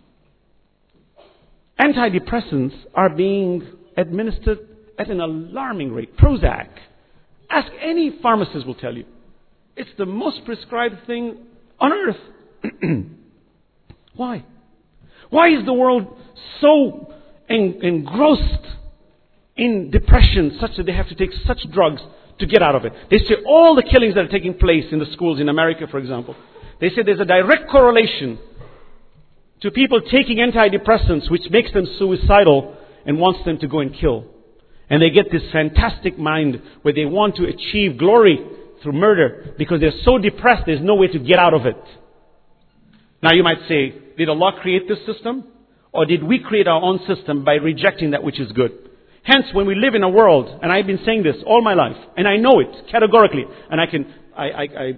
Antidepressants are being administered at an alarming rate. Prozac. Ask any pharmacist will tell you. It's the most prescribed thing on earth. Why? Why is the world so en- engrossed in depression such that they have to take such drugs to get out of it? They say all the killings that are taking place in the schools in America, for example, they say there's a direct correlation to people taking antidepressants which makes them suicidal and wants them to go and kill. And they get this fantastic mind where they want to achieve glory through murder because they're so depressed there's no way to get out of it. Now you might say, did Allah create this system? Or did we create our own system by rejecting that which is good? Hence, when we live in a world, and I've been saying this all my life, and I know it categorically, and I can, I, I, I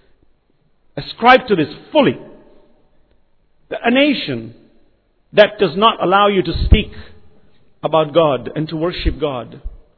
ascribe to this fully. A nation that does not allow you to speak about God and to worship God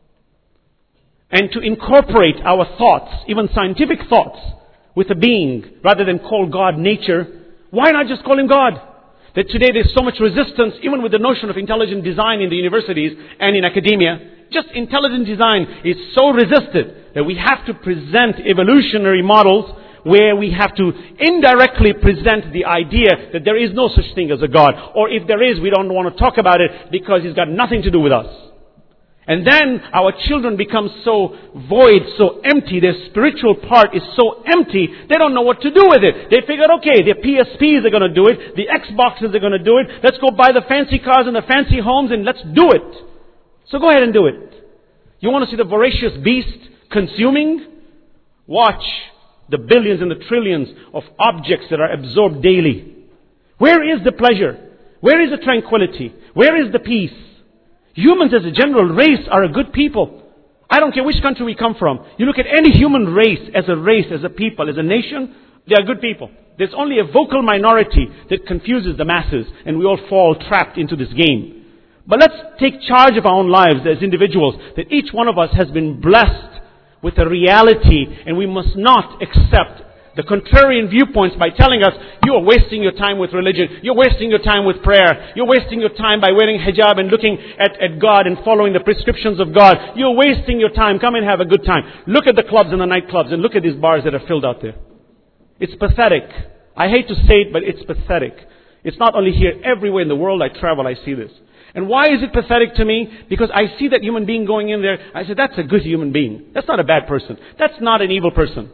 and to incorporate our thoughts, even scientific thoughts, with a being rather than call God nature, why not just call Him God? That today there's so much resistance even with the notion of intelligent design in the universities and in academia. Just intelligent design is so resisted that we have to present evolutionary models where we have to indirectly present the idea that there is no such thing as a God. Or if there is, we don't want to talk about it because He's got nothing to do with us. And then our children become so void, so empty. Their spiritual part is so empty, they don't know what to do with it. They figure, okay, their P S Ps are going to do it. The Xboxes are going to do it. Let's go buy the fancy cars and the fancy homes and let's do it. So go ahead and do it. You want to see the voracious beast consuming? Watch the billions and the trillions of objects that are absorbed daily. Where is the pleasure? Where is the tranquility? Where is the peace? Humans as a general race are a good people. I don't care which country we come from. You look at any human race as a race, as a people, as a nation, they are good people. There's only a vocal minority that confuses the masses and we all fall trapped into this game. But let's take charge of our own lives as individuals, that each one of us has been blessed with a reality, and we must not accept the contrarian viewpoints by telling us, you are wasting your time with religion, you're wasting your time with prayer, you're wasting your time by wearing hijab and looking at, at God and following the prescriptions of God. You're wasting your time, come and have a good time. Look at the clubs and the nightclubs and look at these bars that are filled out there. It's pathetic. I hate to say it, but it's pathetic. It's not only here, everywhere in the world I travel, I see this. And why is it pathetic to me? Because I see that human being going in there. I said, that's a good human being. That's not a bad person. That's not an evil person.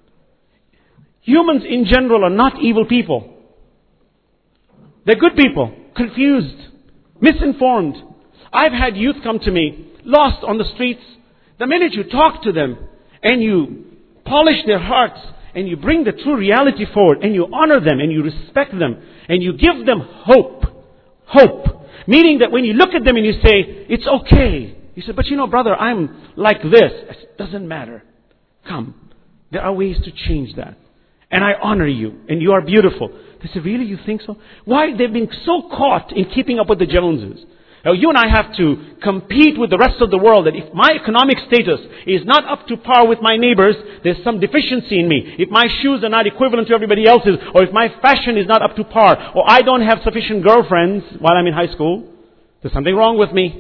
Humans in general are not evil people. They're good people. Confused. Misinformed. I've had youth come to me, lost on the streets. The minute you talk to them and you polish their hearts and you bring the true reality forward and you honor them and you respect them and you give them hope. Hope. Meaning that when you look at them and you say, it's okay. You say, but you know, brother, I'm like this. It doesn't matter. Come. There are ways to change that. And I honor you. And you are beautiful. They say, really? You think so? Why? They've been so caught in keeping up with the Joneses. Now, you and I have to compete with the rest of the world that if my economic status is not up to par with my neighbors, there's some deficiency in me. If my shoes are not equivalent to everybody else's, or if my fashion is not up to par, or I don't have sufficient girlfriends while I'm in high school, there's something wrong with me.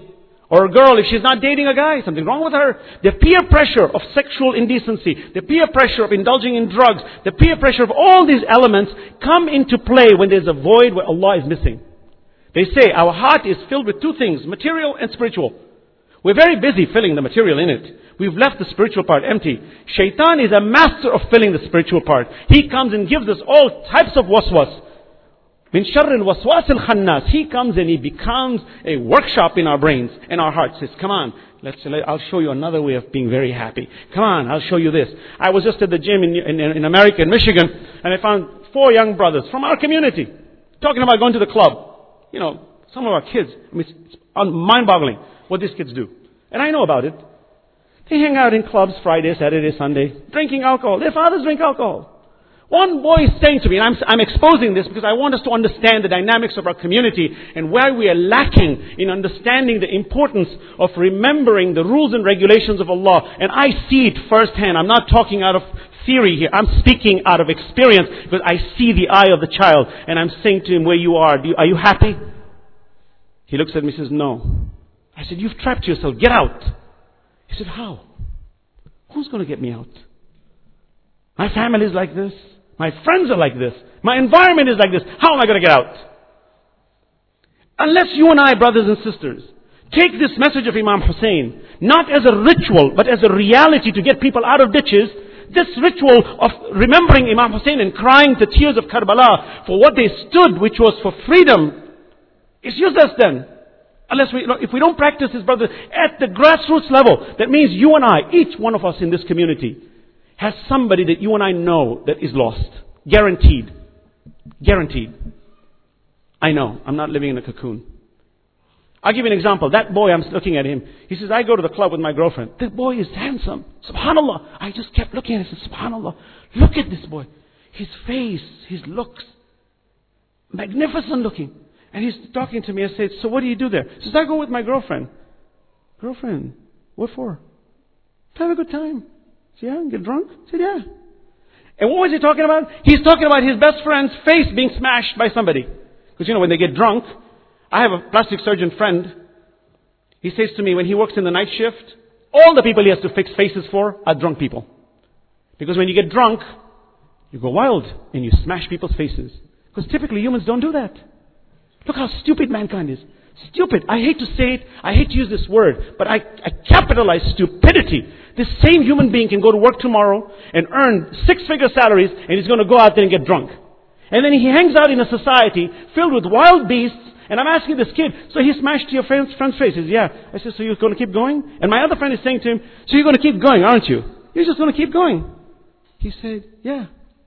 Or a girl, if she's not dating a guy, something wrong with her. The peer pressure of sexual indecency, the peer pressure of indulging in drugs, the peer pressure of all these elements come into play when there's a void where Allah is missing. They say our heart is filled with two things, material and spiritual. We're very busy filling the material in it. We've left the spiritual part empty. Shaitan is a master of filling the spiritual part. He comes and gives us all types of waswas. Min sharr al-waswas al-khannas. He comes and he becomes a workshop in our brains and our hearts. Says, come on, let's, I'll show you another way of being very happy. Come on, I'll show you this. I was just at the gym in, in, in America, in Michigan, and I found four young brothers from our community talking about going to the club. You know, some of our kids. I mean, it's mind-boggling what these kids do. And I know about it. They hang out in clubs Friday, Saturday, Sunday, drinking alcohol. Their fathers drink alcohol. One boy is saying to me, and I'm, I'm exposing this because I want us to understand the dynamics of our community and where we are lacking in understanding the importance of remembering the rules and regulations of Allah. And I see it firsthand. I'm not talking out of theory here. I'm speaking out of experience because I see the eye of the child. And I'm saying to him, where you are, do you, are you happy? He looks at me and says, no. I said, you've trapped yourself. Get out. He said, how? Who's going to get me out? My family is like this. My friends are like this. My environment is like this. How am I going to get out? Unless you and I, brothers and sisters, take this message of Imam Hussein, not as a ritual, but as a reality to get people out of ditches, this ritual of remembering Imam Hussein and crying the tears of Karbala for what they stood, which was for freedom, is useless then. Unless we, if we don't practice this, brothers, at the grassroots level, that means you and I, each one of us in this community, has somebody that you and I know that is lost. Guaranteed. Guaranteed. I know. I'm not living in a cocoon. I'll give you an example. That boy, I'm looking at him. He says, I go to the club with my girlfriend. The boy is handsome. Subhanallah. I just kept looking at him and said, Subhanallah. Look at this boy. His face, his looks. Magnificent looking. And he's talking to me. I said, so what do you do there? He says, I go with my girlfriend. Girlfriend? What for? To have a good time. I said, yeah, get drunk? I said, yeah. And what was he talking about? He's talking about his best friend's face being smashed by somebody. Because you know, when they get drunk, I have a plastic surgeon friend. He says to me, when he works in the night shift, all the people he has to fix faces for are drunk people. Because when you get drunk, you go wild and you smash people's faces. Because typically humans don't do that. Look how stupid mankind is. Stupid. I hate to say it. I hate to use this word. But I, I capitalize stupidity. This same human being can go to work tomorrow and earn six-figure salaries and he's going to go out there and get drunk. And then he hangs out in a society filled with wild beasts. And I'm asking this kid, so he smashed your friend's, friend's face. He says, yeah. I said, so you're going to keep going? And my other friend is saying to him, so you're going to keep going, aren't you? You're just going to keep going. He said, yeah.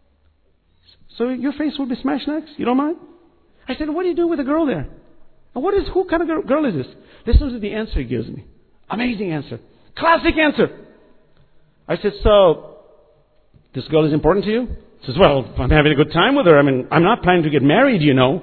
So your face will be smashed next? You don't mind? I said, what are you doing with the girl there? And what is, who kind of girl, girl is this? Listen to the answer he gives me. Amazing answer. Classic answer. I said, so, this girl is important to you? He says, well, I'm having a good time with her. I mean, I'm not planning to get married, you know.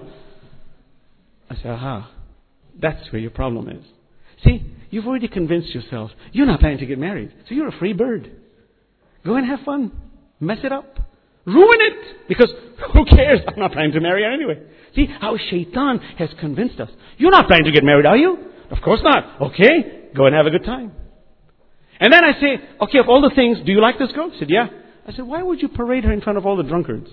I said, aha, that's where your problem is. See, you've already convinced yourself. You're not planning to get married. So you're a free bird. Go and have fun. Mess it up. Ruin it. Because who cares? I'm not planning to marry her anyway. See how Shaitan has convinced us. You're not planning to get married, are you? Of course not. Okay, go and have a good time. And then I say, okay, of all the things, do you like this girl? He said, yeah. I said, why would you parade her in front of all the drunkards?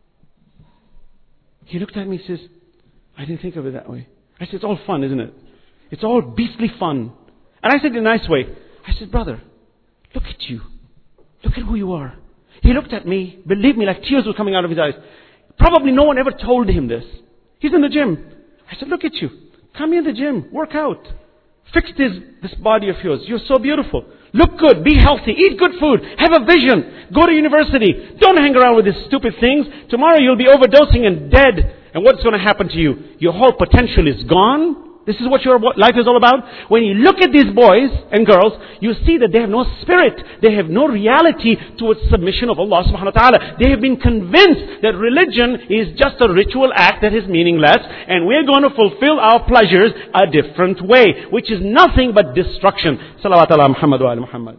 He looked at me and says, I didn't think of it that way. I said, it's all fun, isn't it? It's all beastly fun. And I said in a nice way, I said, brother, look at you. Look at who you are. He looked at me, believe me, like tears were coming out of his eyes. Probably no one ever told him this. He's in the gym. I said, look at you. Come in the gym. Work out. Fix this, this body of yours. You're so beautiful. Look good. Be healthy. Eat good food. Have a vision. Go to university. Don't hang around with these stupid things. Tomorrow you'll be overdosing and dead. And what's going to happen to you? Your whole potential is gone. This is what your life is all about. When you look at these boys and girls, you see that they have no spirit. They have no reality towards submission of Allah subhanahu wa ta'ala. They have been convinced that religion is just a ritual act that is meaningless. And we're going to fulfill our pleasures a different way, which is nothing but destruction. Salawat ala Muhammad wa ala Muhammad.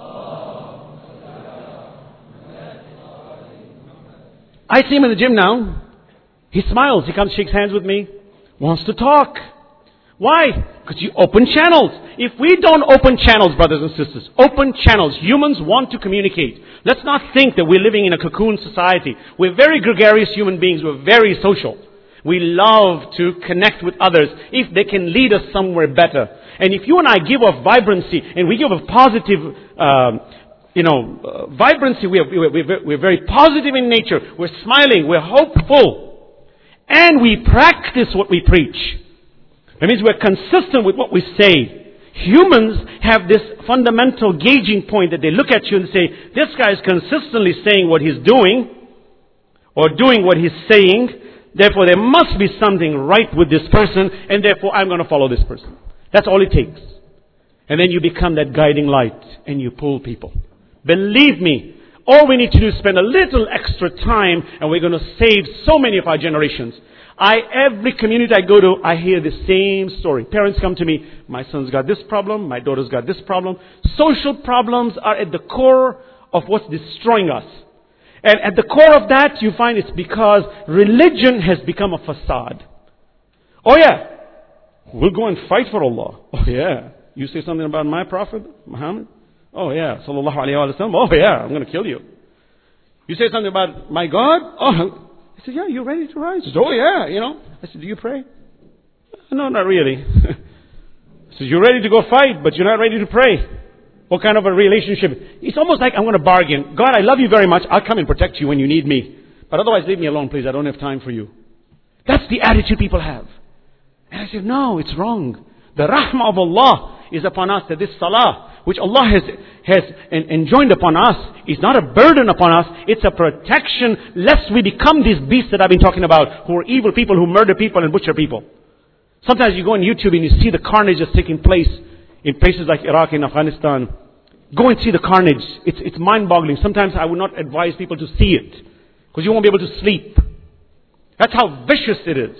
I see him in the gym now. He smiles. He comes, shakes hands with me. Wants to talk. Why? Because you open channels. If we don't open channels, brothers and sisters, open channels. Humans want to communicate. Let's not think that we're living in a cocoon society. We're very gregarious human beings. We're very social. We love to connect with others if they can lead us somewhere better. And if you and I give off vibrancy and we give off positive, um, you know, uh, vibrancy, we are, we're, we're very positive in nature. We're smiling. We're hopeful. And we practice what we preach. That means we're consistent with what we say. Humans have this fundamental gauging point that they look at you and say, this guy is consistently saying what he's doing or doing what he's saying. Therefore, there must be something right with this person, and therefore I'm going to follow this person. That's all it takes. And then you become that guiding light, and you pull people. Believe me, all we need to do is spend a little extra time, and we're going to save so many of our generations. I, every community I go to, I hear the same story. Parents come to me, my son's got this problem, my daughter's got this problem. Social problems are at the core of what's destroying us. And at the core of that, you find it's because religion has become a facade. Oh yeah, we'll go and fight for Allah. Oh yeah, you say something about my Prophet, Muhammad? Oh yeah, sallallahu alayhi wa sallam. Oh yeah, I'm going to kill you. You say something about my God? Oh, I said, yeah, you ready to rise? He said, oh yeah, you know. I said, do you pray? No, not really. I said, you're ready to go fight, but you're not ready to pray. What kind of a relationship? It's almost like I'm going to bargain. God, I love you very much. I'll come and protect you when you need me. But otherwise, leave me alone, please. I don't have time for you. That's the attitude people have. And I said, no, it's wrong. The rahmah of Allah is upon us, that this salah, which Allah has, has enjoined upon us, is not a burden upon us. It's a protection, lest we become these beasts that I've been talking about, who are evil people, who murder people and butcher people. Sometimes you go on YouTube and you see the carnage that's taking place in places like Iraq and Afghanistan. Go and see the carnage. It's, it's mind-boggling. Sometimes I would not advise people to see it, because you won't be able to sleep. That's how vicious it is.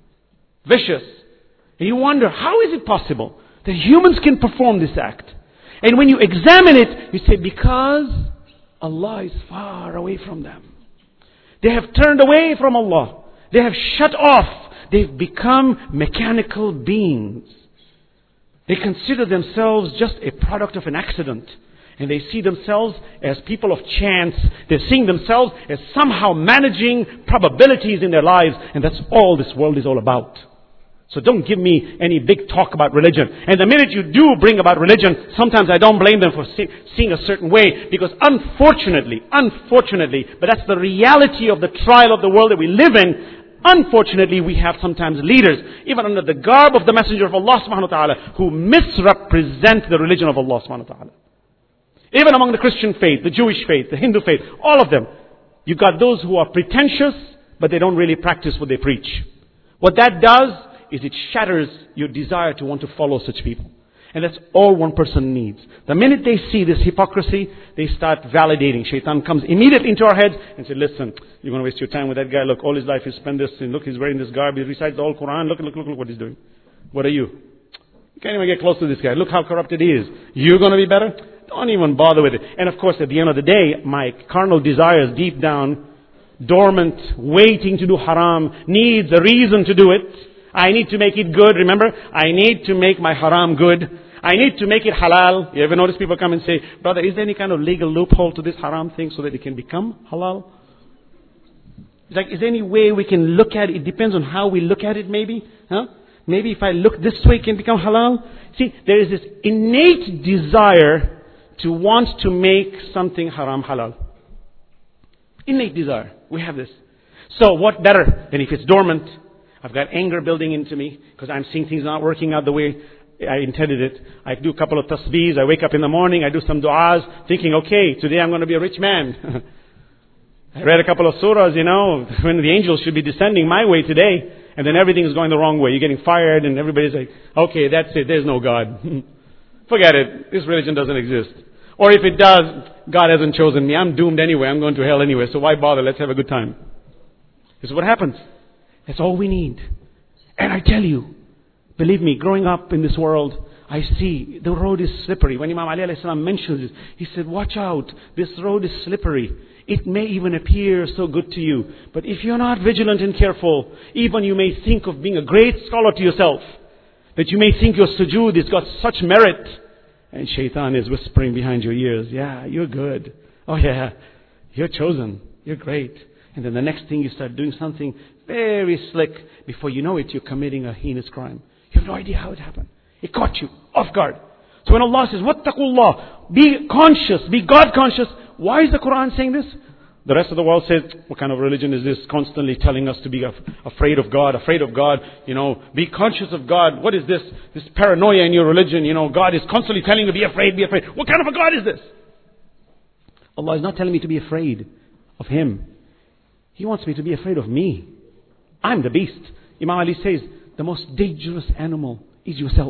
Vicious. And you wonder, how is it possible that humans can perform this act? And when you examine it, you say, because Allah is far away from them. They have turned away from Allah. They have shut off. They've become mechanical beings. They consider themselves just a product of an accident. And they see themselves as people of chance. They're seeing themselves as somehow managing probabilities in their lives. And that's all this world is all about. So don't give me any big talk about religion. And the minute you do bring about religion, sometimes I don't blame them for see, seeing a certain way. Because unfortunately, unfortunately, but that's the reality of the trial of the world that we live in. Unfortunately, we have sometimes leaders, even under the garb of the Messenger of Allah subhanahu wa ta'ala, who misrepresent the religion of Allah subhanahu wa ta'ala. Even among the Christian faith, the Jewish faith, the Hindu faith, all of them. You've got those who are pretentious, but they don't really practice what they preach. What that does is it shatters your desire to want to follow such people. And that's all one person needs. The minute they see this hypocrisy, they start validating. Shaitan comes immediately into our heads and says, listen, you're going to waste your time with that guy. Look, all his life he's spent this. And look, he's wearing this garb. He recites the whole Quran. Look, look, look, look what he's doing. What are you? You can't even get close to this guy. Look how corrupted he is. You're going to be better? Don't even bother with it. And of course, at the end of the day, my carnal desires deep down, dormant, waiting to do haram, needs a reason to do it. I need to make it good. Remember, I need to make my haram good. I need to make it halal. You ever notice people come and say, brother, is there any kind of legal loophole to this haram thing so that it can become halal? It's like, is there any way we can look at it? It depends on how we look at it maybe. Huh? Maybe if I look this way, it can become halal. See, there is this innate desire to want to make something haram halal. Innate desire. We have this. So what better than if it's dormant? I've got anger building into me because I'm seeing things not working out the way I intended it. I do a couple of tasbeehs. I wake up in the morning. I do some du'as thinking, okay, today I'm going to be a rich man. I read a couple of surahs, you know, when the angels should be descending my way today. And then everything is going the wrong way. You're getting fired and everybody's like, okay, that's it. There's no God. Forget it. This religion doesn't exist. Or if it does, God hasn't chosen me. I'm doomed anyway. I'm going to hell anyway. So why bother? Let's have a good time. This is what happens. That's all we need. And I tell you, believe me, growing up in this world, I see the road is slippery. When Imam Ali alayhi salam mentioned this, he said, watch out, this road is slippery. It may even appear so good to you. But if you're not vigilant and careful, even you may think of being a great scholar to yourself. that you may think your sujood has got such merit. And shaitan is whispering behind your ears, yeah, you're good. Oh yeah, you're chosen. You're great. And then the next thing you start doing something very slick. Before you know it, you're committing a heinous crime. You have no idea how it happened. It caught you off guard. So when Allah says, "Wattaqullah," be conscious, be God conscious. Why is the Quran saying this? The rest of the world says, what kind of religion is this? Constantly telling us to be af- afraid of God, afraid of God, you know, be conscious of God. What is this? This paranoia in your religion, you know, God is constantly telling you, be afraid, be afraid. What kind of a God is this? Allah is not telling me to be afraid of Him. He wants me to be afraid of me. I'm the beast. Imam Ali says, the most dangerous animal is yourself.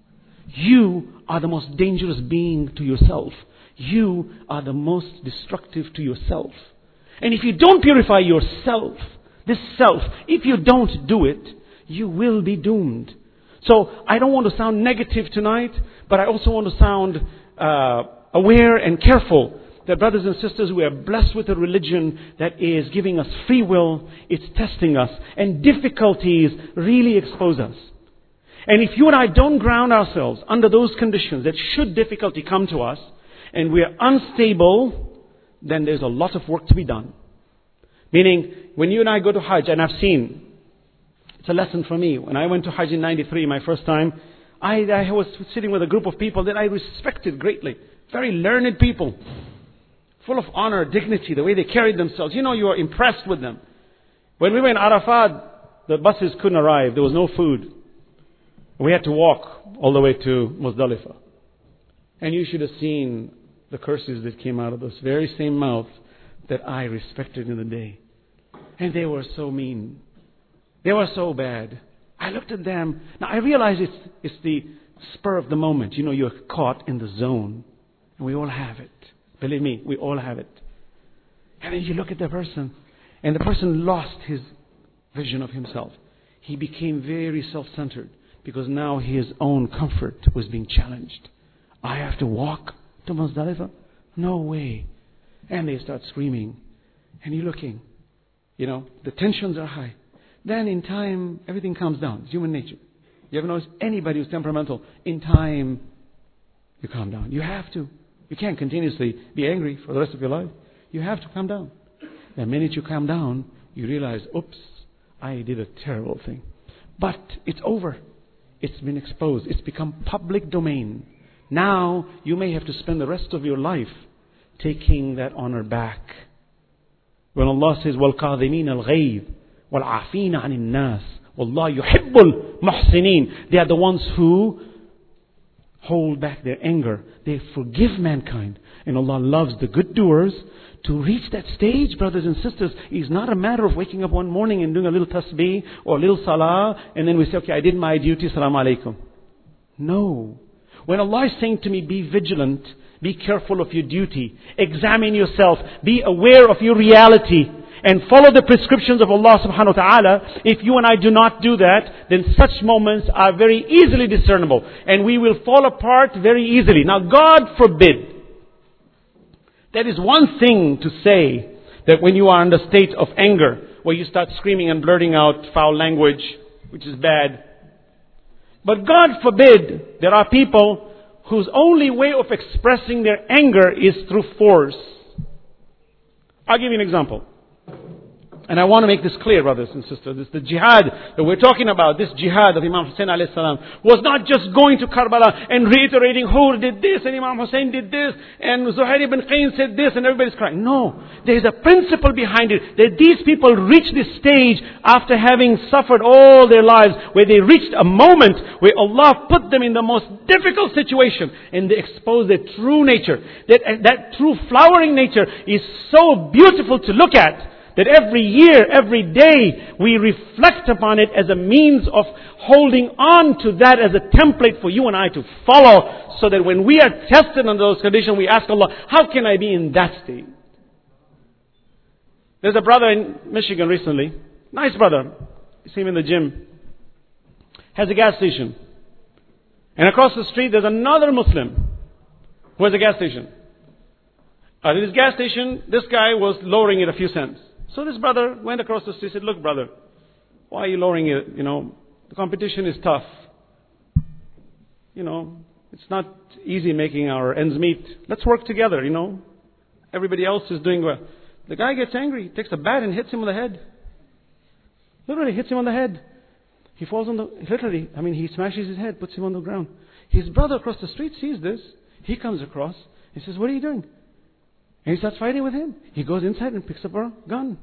You are the most dangerous being to yourself. You are the most destructive to yourself. And if you don't purify yourself, this self, if you don't do it, you will be doomed. So I don't want to sound negative tonight, but I also want to sound uh, aware and careful that, brothers and sisters, we are blessed with a religion that is giving us free will. It's testing us. And difficulties really expose us. And if you and I don't ground ourselves under those conditions, that should difficulty come to us, and we are unstable, then there's a lot of work to be done. Meaning, when you and I go to Hajj, and I've seen, it's a lesson for me. When I went to Hajj in ninety-three, my first time, I, I was sitting with a group of people that I respected greatly. Very learned people. Full of honor, dignity, the way they carried themselves. You know, you are impressed with them. When we were in Arafat, the buses couldn't arrive. There was no food. We had to walk all the way to Muzdalifah. And you should have seen the curses that came out of those very same mouths that I respected in the day. And they were so mean. They were so bad. I looked at them. Now I realize it's, it's the spur of the moment. You know, you're caught in the zone. And we all have it. Believe me, we all have it. And then you look at the person. And the person lost his vision of himself. He became very self-centered. Because now his own comfort was being challenged. I have to walk to Muzdalifah? No way. And they start screaming. And you're looking. You know, the tensions are high. Then in time, everything calms down. It's human nature. You ever notice anybody who's temperamental, in time, you calm down. You have to. You can't continuously be angry for the rest of your life. You have to calm down. The minute you calm down, you realize, oops, I did a terrible thing. But it's over. It's been exposed. It's become public domain. Now, you may have to spend the rest of your life taking that honor back. When Allah says, وَالْقَاذِمِينَ الْغَيْظِ وَالْعَافِينَ عَنِ النَّاسِ وَاللَّهُ يُحِبُّ الْمُحْسِنِينَ. They are the ones who hold back their anger. They forgive mankind. And Allah loves the good doers. To reach that stage, brothers and sisters, is not a matter of waking up one morning and doing a little tasbih or a little salah, and then we say, okay, I did my duty, Assalamu alaikum. No. When Allah is saying to me, be vigilant, be careful of your duty, examine yourself, be aware of your reality, and follow the prescriptions of Allah subhanahu wa ta'ala, if you and I do not do that, then such moments are very easily discernible. And we will fall apart very easily. Now, God forbid. That is one thing to say, that when you are in the state of anger, where you start screaming and blurting out foul language, which is bad. But God forbid, there are people whose only way of expressing their anger is through force. I'll give you an example. And I want to make this clear, brothers and sisters. This, the jihad that we're talking about, this jihad of Imam Hussein alayhi salam, was not just going to Karbala and reiterating, Hur did this, and Imam Hussein did this, and Zuhair ibn Qayn said this, and everybody's crying. No. There's a principle behind it, that these people reach this stage after having suffered all their lives, where they reached a moment where Allah put them in the most difficult situation, and they exposed their true nature. That, that true flowering nature is so beautiful to look at, that every year, every day, we reflect upon it as a means of holding on to that as a template for you and I to follow, so that when we are tested under those conditions, we ask Allah, how can I be in that state? There's a brother in Michigan recently, nice brother, you see him in the gym, has a gas station. And across the street, there's another Muslim who has a gas station. At his gas station, this guy was lowering it a few cents. So this brother went across the street and said, look brother, why are you lowering it? You know, the competition is tough. you know, it's not easy making our ends meet. Let's work together, you know. Everybody else is doing well. The guy gets angry, takes a bat and hits him on the head. Literally hits him on the head. He falls on the, literally, I mean, he smashes his head, puts him on the ground. His brother across the street sees this. He comes across. He says, what are you doing? And he starts fighting with him. He goes inside and picks up a gun.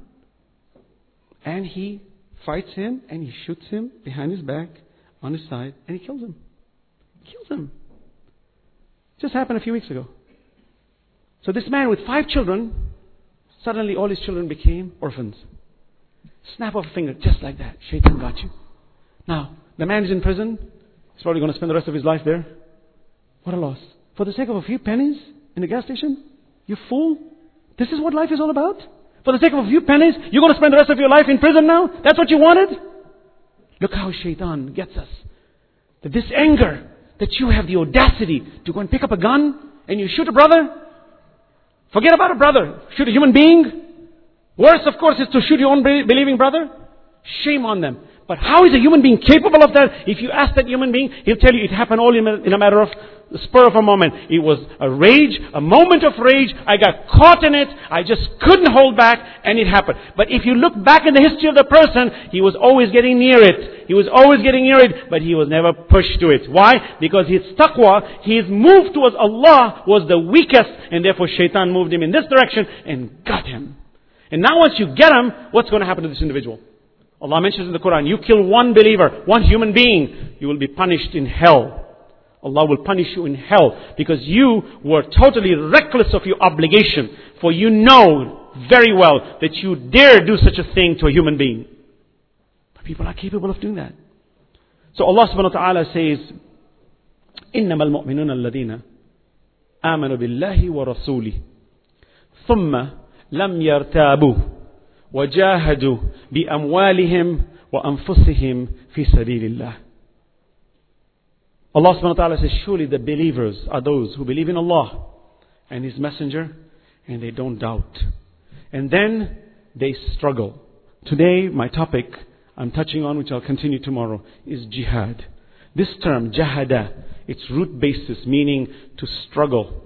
And he fights him and he shoots him behind his back, on his side, and he kills him. Kills him. Just happened a few weeks ago. So this man with five children, suddenly all his children became orphans. Snap of a finger, just like that. Shaitan got you. Now, the man is in prison. He's probably going to spend the rest of his life there. What a loss. For the sake of a few pennies in the gas station? You fool. This is what life is all about? For the sake of a few pennies, you're going to spend the rest of your life in prison now? That's what you wanted? Look how Shaitan gets us. That this anger, that you have the audacity to go and pick up a gun and you shoot a brother. Forget about a brother. Shoot a human being. Worse, of course, is to shoot your own believing brother. Shame on them. But how is a human being capable of that? If you ask that human being, he'll tell you it happened all in a, in a matter of the spur of a moment. It was a rage, a moment of rage. I got caught in it. I just couldn't hold back and it happened. But if you look back in the history of the person, he was always getting near it. He was always getting near it, but he was never pushed to it. Why? Because his taqwa, his move towards Allah was the weakest, and therefore Shaitan moved him in this direction and got him. And now once you get him, what's going to happen to this individual? Allah mentions in the Quran, you kill one believer, one human being, you will be punished in hell. Allah will punish you in hell because you were totally reckless of your obligation. For you know very well that you dare do such a thing to a human being. But people are capable of doing that. So Allah subhanahu wa ta'ala says, إِنَّمَا الْمُؤْمِنُونَ الَّذِينَ آمَنُوا بِاللَّهِ وَرَسُولِهِ ثُمَّ لَمْ يَرْتَابُوا وَجَاهَدُوا بِأَمْوَالِهِمْ وَأَنفُسِهِمْ فِي سَبِيلِ اللَّهِ. Allah subhanahu wa ta'ala says, surely the believers are those who believe in Allah and His Messenger and they don't doubt. And then they struggle. Today, my topic I'm touching on, which I'll continue tomorrow, is jihad. This term, jahada, its root basis meaning to struggle.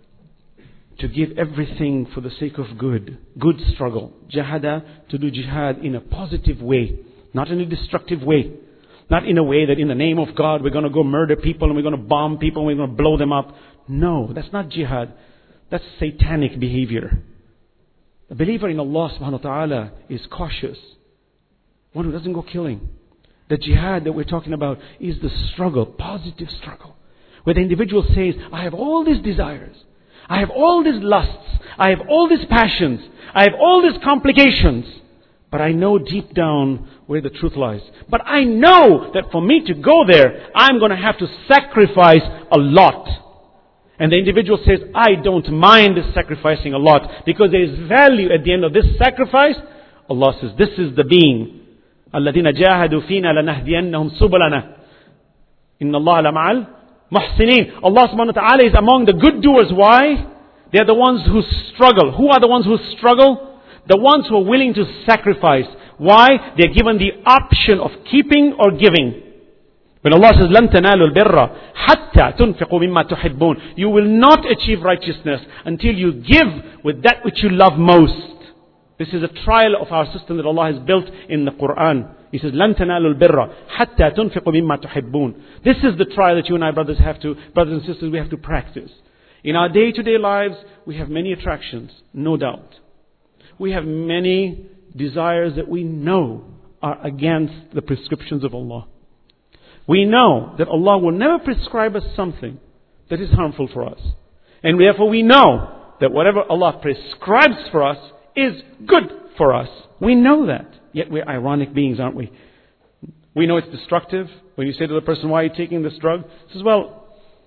To give everything for the sake of good. Good struggle. Jahada, to do jihad in a positive way. Not in a destructive way. Not in a way that in the name of God we're going to go murder people and we're going to bomb people and we're going to blow them up. No, that's not jihad. That's satanic behavior. The believer in Allah subhanahu wa ta'ala is cautious. One who doesn't go killing. The jihad that we're talking about is the struggle, positive struggle. Where the individual says, I have all these desires. I have all these lusts. I have all these passions. I have all these complications. But I know deep down where the truth lies. But I know that for me to go there, I'm going to have to sacrifice a lot. And the individual says, I don't mind sacrificing a lot. Because there is value at the end of this sacrifice. Allah says, this is the being. الَّذِينَ جَاهَدُوا فِينَا لَنَهْدِيَنَّهُمْ سُبُلَنَا إِنَّ اللَّهَ لَمَعَ الْمُحْسِنِينَ. Allah subhanahu wa ta'ala is among the good doers. Why? They are the ones who struggle. Who are the ones who struggle? The ones who are willing to sacrifice. Why? They are given the option of keeping or giving. When Allah says, لَن تَنَالُوا الْبِرَّ حَتَّى تُنْفِقُوا مِمَّا تُحِبُّونَ. You will not achieve righteousness until you give with that which you love most. This is a trial of our system that Allah has built in the Quran. He says, لَن تَنَالُوا الْبِرَّ حَتَّى تُنْفِقُوا مِمَّا تُحِبُّونَ. This is the trial that you and I brothers have to, brothers and sisters, we have to practice. In our day-to-day lives, we have many attractions, no doubt. We have many desires that we know are against the prescriptions of Allah. We know that Allah will never prescribe us something that is harmful for us. And therefore we know that whatever Allah prescribes for us is good for us. We know that. Yet we're ironic beings, aren't we? We know it's destructive. When you say to the person, why are you taking this drug? He says, well,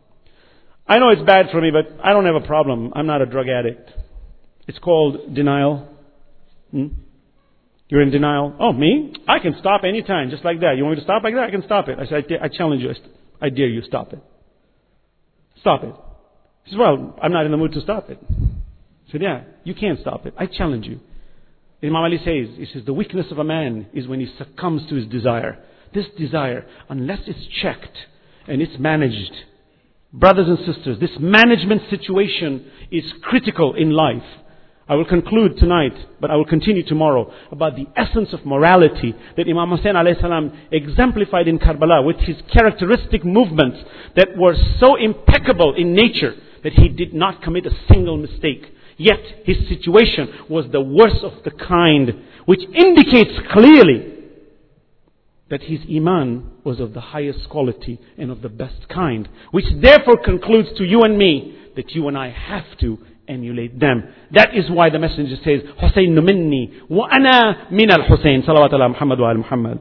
I know it's bad for me, but I don't have a problem. I'm not a drug addict. It's called denial. Hmm? You're in denial. Oh, me? I can stop anytime, just like that. You want me to stop like that? I can stop it. I said, I, I challenge you. I dare you, stop it. Stop it. He says, well, I'm not in the mood to stop it. I said, yeah, you can't stop it. I challenge you. Imam Ali says, he says, the weakness of a man is when he succumbs to his desire. This desire, unless it's checked and it's managed. Brothers and sisters, this management situation is critical in life. I will conclude tonight, but I will continue tomorrow, about the essence of morality that Imam Hussein alayhi salam exemplified in Karbala with his characteristic movements that were so impeccable in nature that he did not commit a single mistake. Yet his situation was the worst of the kind, which indicates clearly that his iman was of the highest quality and of the best kind, which therefore concludes to you and me that you and I have to emulate them. That is why the Messenger says, Husayn minni wa ana min al-Husayn. Salawat ala Muhammad wa ala Muhammad.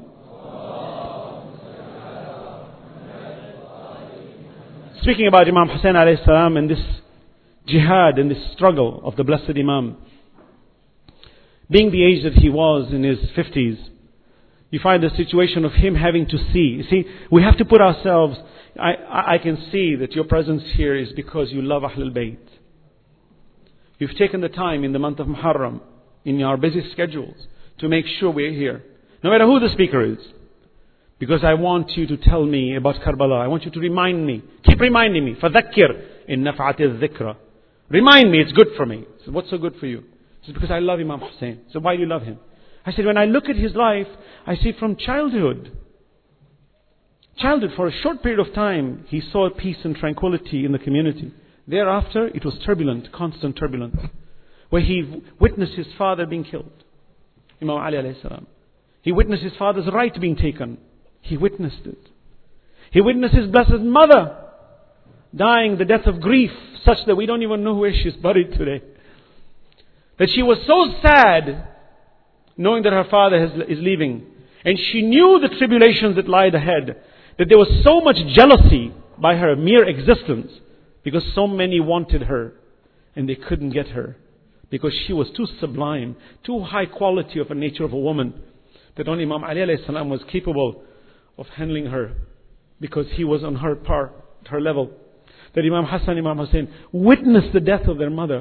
Speaking about Imam Hussain alayhi salam and this jihad and this struggle of the blessed Imam, being the age that he was in his fifties, you find the situation of him having to see. You see, we have to put ourselves, I, I, I can see that your presence here is because you love Ahlul Bayt. You've taken the time in the month of Muharram, in our busy schedules, to make sure we're here. No matter who the speaker is. Because I want you to tell me about Karbala. I want you to remind me. Keep reminding me. فَذَكِّرْ إِن نَفْعَتِ الذِّكْرَ. Remind me, it's good for me. So what's so good for you? It's because I love Imam Hussain. So why do you love him? I said, when I look at his life, I see from childhood. Childhood, for a short period of time, he saw peace and tranquility in the community. Thereafter, it was turbulent, constant turbulence, where he witnessed his father being killed. Imam Ali alayhi salam. He witnessed his father's right being taken. He witnessed it. He witnessed his blessed mother dying the death of grief, such that we don't even know where she is buried today. That she was so sad, knowing that her father has, is leaving. And she knew the tribulations that lied ahead. That there was so much jealousy by her mere existence. Because so many wanted her. And they couldn't get her. Because she was too sublime. Too high quality of a nature of a woman. That only Imam Ali alayhi salam was capable of handling her. Because he was on her par, her level. That Imam Hassan, Imam Hussain witnessed the death of their mother.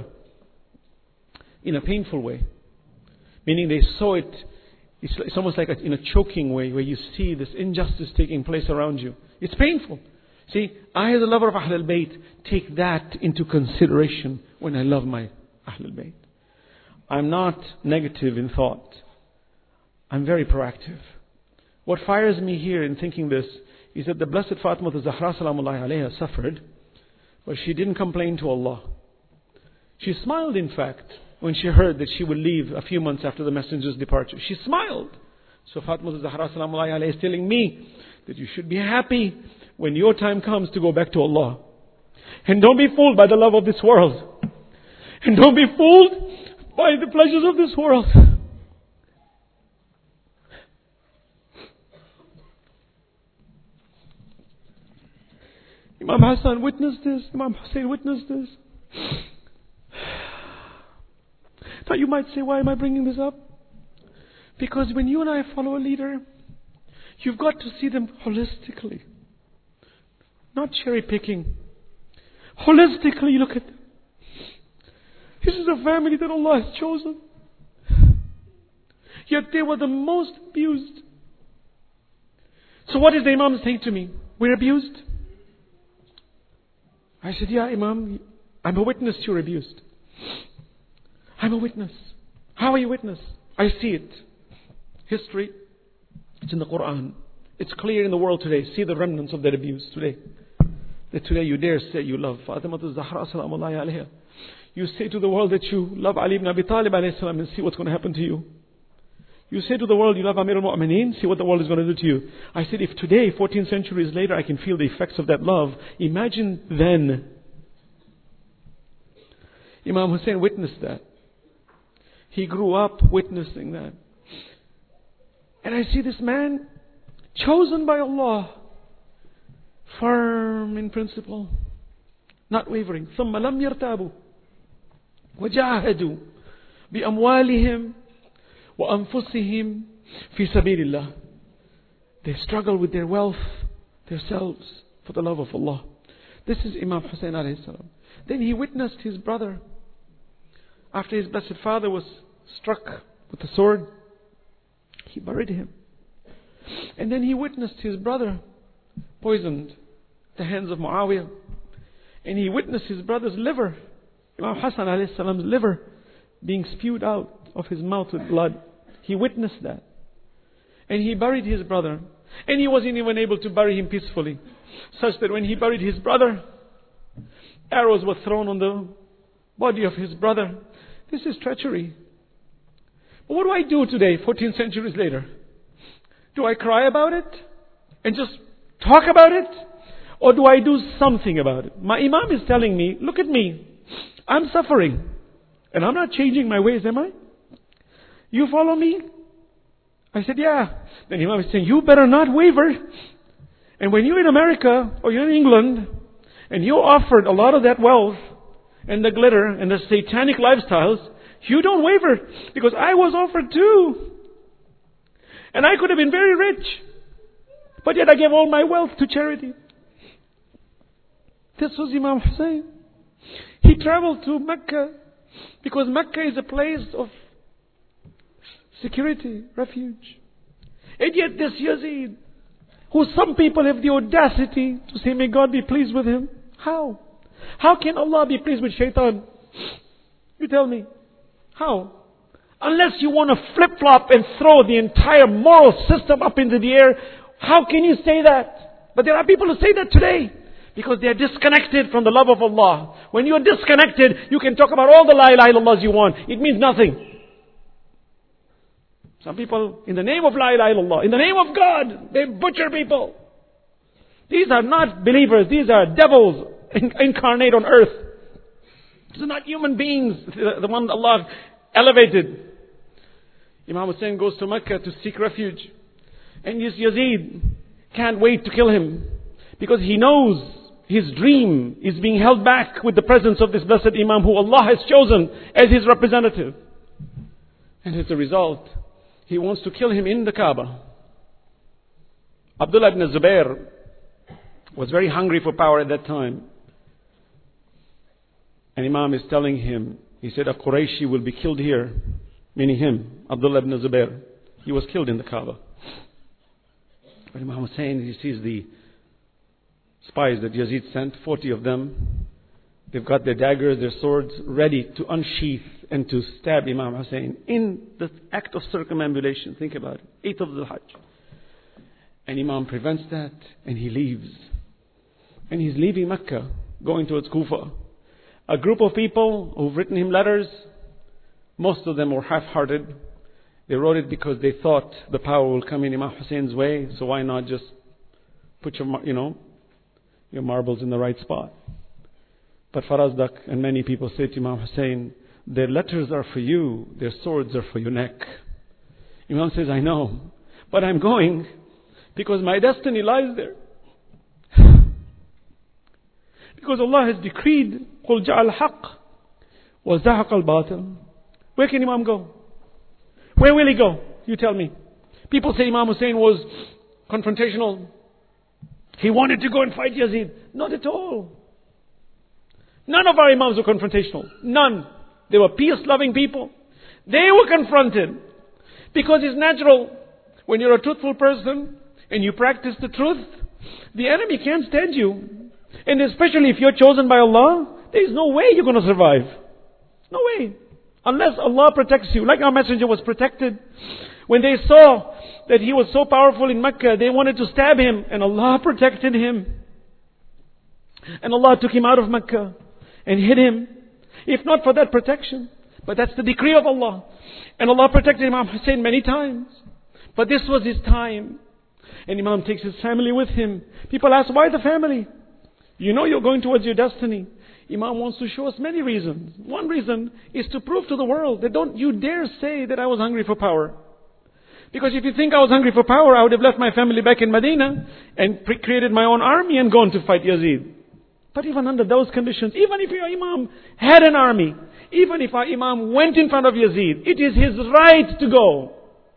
In a painful way. Meaning they saw it, it's, it's almost like a, in a choking way, where you see this injustice taking place around you. It's painful. See, I as a lover of Ahlul Bayt take that into consideration when I love my Ahlul Bayt. I'm not negative in thought. I'm very proactive. What fires me here in thinking this is that the Blessed Fatima Zahra Salamullahi alayha suffered, but she didn't complain to Allah. She smiled, in fact, when she heard that she would leave a few months after the Messenger's departure. She smiled. So Fatima Zahra Salamullahi alayha is telling me that you should be happy when your time comes to go back to Allah. And don't be fooled by the love of this world. And don't be fooled by the pleasures of this world. Imam Hassan witnessed this. Imam Hussain witnessed this. Now you might say, why am I bringing this up? Because when you and I follow a leader, you've got to see them holistically. Not cherry picking. Holistically look at them. This is a family that Allah has chosen. Yet they were the most abused. So what is the Imam saying to me? We're abused? I said, yeah, Imam, I'm a witness to your abused. I'm a witness. How are you a witness? I see it. History. It's in the Quran. It's clear in the world today. See the remnants of that abuse today. That today you dare say you love Fatima Zahra Salamullahi alayha. You say to the world that you love Ali ibn Abi Talib alayhi salam, and see what's going to happen to you. You say to the world you love Amir al-Mu'mineen, see what the world is going to do to you. I said, if today, fourteen centuries later, I can feel the effects of that love, imagine then. Imam Hussain witnessed that. He grew up witnessing that. And I see this man chosen by Allah, firm in principle, not wavering. ثم لم يرتابوا وجاهدوا بأموالهم وأنفسهم في سبيل الله. They struggle with their wealth, themselves, for the love of Allah. This is Imam Hussain alayhi salam. Then he witnessed his brother. After his blessed father was struck with the sword, he buried him. And then he witnessed his brother poisoned the hands of Muawiyah. And he witnessed his brother's liver, Imam Hassan alayhi salam's liver, being spewed out of his mouth with blood. He witnessed that. And he buried his brother. And he wasn't even able to bury him peacefully. Such that when he buried his brother, arrows were thrown on the body of his brother. This is treachery. But what do I do today, fourteen centuries later? Do I cry about it? And just talk about it? Or do I do something about it? My Imam is telling me, look at me. I'm suffering. And I'm not changing my ways, am I? You follow me? I said, yeah. Then Imam is saying, you better not waver. And when you're in America or you're in England and you're offered a lot of that wealth and the glitter and the satanic lifestyles, you don't waver. Because I was offered too. And I could have been very rich. But yet I gave all my wealth to charity. This was Imam Hussein. He traveled to Mecca because Mecca is a place of security, refuge. And yet this Yazid, who some people have the audacity to say, may God be pleased with him. How? How can Allah be pleased with shaitan? You tell me. How? Unless you want to flip-flop and throw the entire moral system up into the air, how can you say that? But there are people who say that today. Because they are disconnected from the love of Allah. When you are disconnected, you can talk about all the la ilaha illallahs you want. It means nothing. Some people, in the name of la ilaha illallah, in the name of God, they butcher people. These are not believers. These are devils incarnate on earth. These are not human beings, the, the one Allah elevated. Imam Hussein goes to Mecca to seek refuge. And this Yazid can't wait to kill him. Because he knows his dream is being held back with the presence of this blessed Imam who Allah has chosen as his representative. And as a result, he wants to kill him in the Kaaba. Abdullah ibn Zubair was very hungry for power at that time. And Imam is telling him, he said, a Qurayshi will be killed here. Meaning him, Abdullah ibn Zubair. He was killed in the Kaaba. But Imam Hussein, he sees the spies that Yazid sent, forty of them. They've got their daggers, their swords ready to unsheath and to stab Imam Hussein in the act of circumambulation. Think about it. eighth of the Hajj. And Imam prevents that and he leaves. And he's leaving Mecca, going towards Kufa. A group of people who've written him letters, most of them were half-hearted. They wrote it because they thought the power will come in Imam Hussein's way, so why not just put your, you know, your marbles in the right spot. But Farazdak and many people say to Imam Hussein, their letters are for you, their swords are for your neck. Imam says, I know, but I'm going because my destiny lies there. Because Allah has decreed, قُلْ جَعَ الْحَقِّ وَزَهَقَ الْبَاطِلِ. Where can Imam go? Where will he go? You tell me. People say Imam Hussein was confrontational. He wanted to go and fight Yazid. Not at all. None of our Imams were confrontational. None. They were peace-loving people. They were confronted. Because it's natural. When you're a truthful person and you practice the truth, the enemy can't stand you. And especially if you're chosen by Allah, there is no way you're going to survive. No way. Unless Allah protects you. Like our messenger was protected. When they saw that he was so powerful in Mecca, they wanted to stab him. And Allah protected him. And Allah took him out of Mecca and hid him. If not for that protection. But that's the decree of Allah. And Allah protected Imam Hussein many times. But this was his time. And Imam takes his family with him. People ask, why the family? You know you're going towards your destiny. Imam wants to show us many reasons. One reason is to prove to the world that don't you dare say that I was hungry for power. Because if you think I was hungry for power, I would have left my family back in Medina and pre- created my own army and gone to fight Yazid. But even under those conditions, even if your Imam had an army, even if our Imam went in front of Yazid, it is his right to go.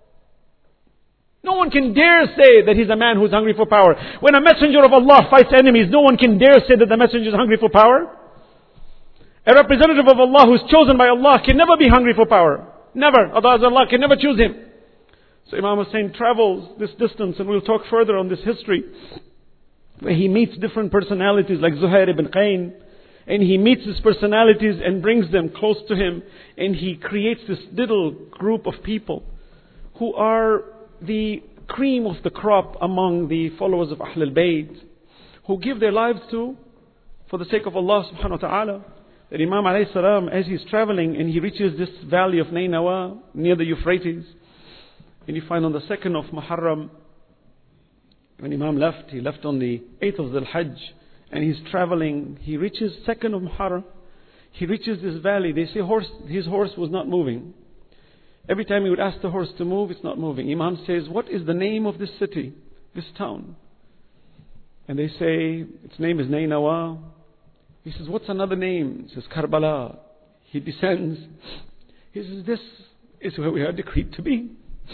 No one can dare say that he's a man who's hungry for power. When a messenger of Allah fights enemies, no one can dare say that the messenger is hungry for power. A representative of Allah who's chosen by Allah can never be hungry for power. Never. Otherwise Allah can never choose him. So Imam Hussein travels this distance, and we'll talk further on this history. where he meets different personalities like Zuhair ibn Qayn, and he meets his personalities and brings them close to him, and he creates this little group of people who are the cream of the crop among the followers of Ahlul Bayt, who give their lives to, for the sake of Allah subhanahu wa ta'ala. That Imam alayhi salam, as he's traveling and he reaches this valley of Nainawa near the Euphrates, and you find on the second of Muharram, when Imam left, he left on the eighth of Dhul Hajj, and he's traveling, he reaches second of Muharram, he reaches this valley. They say horse, his horse was not moving. Every time he would ask the horse to move, it's not moving. Imam says, what is the name of this city, this town? And they say, its name is Nainawa. He says, what's another name? He says, Karbala. He descends. He says, this is where we are decreed to be.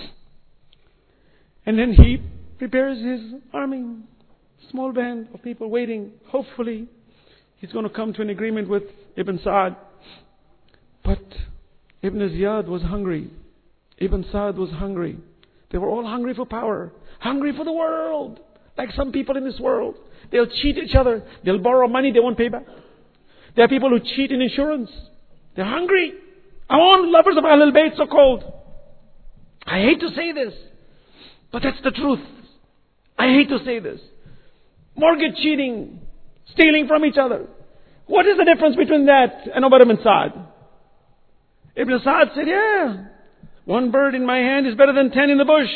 And then he prepares his army, small band of people waiting. Hopefully, he's going to come to an agreement with Ibn Sa'ad. But Ibn Ziyad was hungry. Ibn Sa'ad was hungry. They were all hungry for power, hungry for the world. Like some people in this world. They'll cheat each other. They'll borrow money they won't pay back. There are people who cheat in insurance. They're hungry. Our lovers of Ahlul Bayt so called. I hate to say this, but that's the truth. I hate to say this. Mortgage cheating, stealing from each other. What is the difference between that and Umar ibn Sa'ad? Ibn Sa'ad said, yeah, one bird in my hand is better than ten in the bush.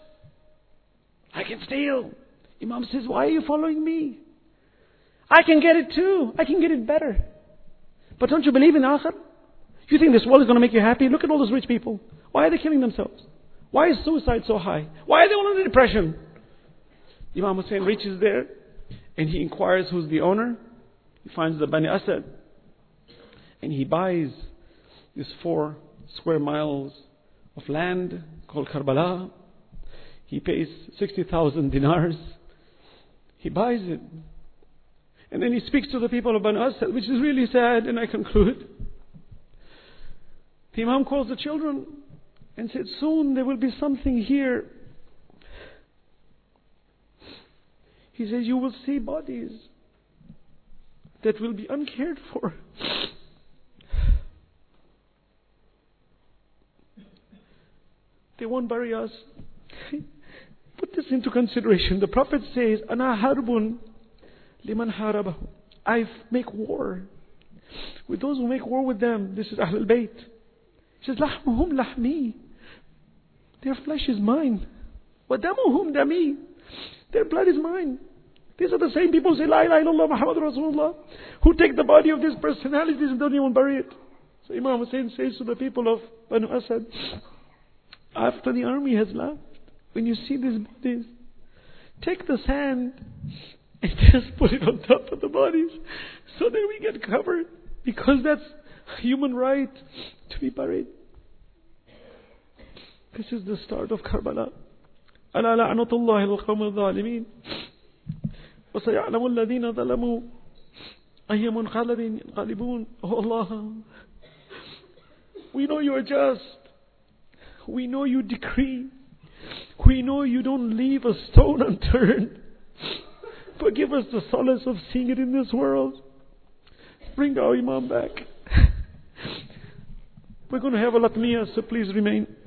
I can steal. Imam says, why are you following me? I can get it too. I can get it better. But don't you believe in Akhir? You think this world is going to make you happy? Look at all those rich people. Why are they killing themselves? Why is suicide so high? Why are they all under depression? Imam Hussein reaches there and he inquires who's the owner. He finds the Bani Asad. And he buys this four square miles of land called Karbala. He pays sixty thousand dinars. He buys it. And then he speaks to the people of Bani Asad, which is really sad, and I conclude. The Imam calls the children and said, soon there will be something here. He says, you will see bodies that will be uncared for. They won't bury us. Put this into consideration. The Prophet says, Ana harbun liman harabahu. I make war with those who make war with them. This is Ahlul Bayt. He says, Lahmuhum lahmi. Their flesh is mine. Wa damuhum dami. Their blood is mine. These are the same people who say, La ilaha illallah Muhammad Rasulullah, who take the body of these personalities and don't even bury it. So Imam Hussein says to the people of Banu Asad, after the army has left, when you see these bodies, take the sand and just put it on top of the bodies so that we get covered, because that's a human right to be buried. This is the start of Karbala. ألا لعنة الله القوم الظالمين وسيعلم الذين ظلموا أي منقلب ينقلبون. Oh Allah, we know you are just. We know you decree. We know you don't leave a stone unturned. Forgive us the solace of seeing it in this world. Bring our Imam back. We're going to have a latmiya, so please remain.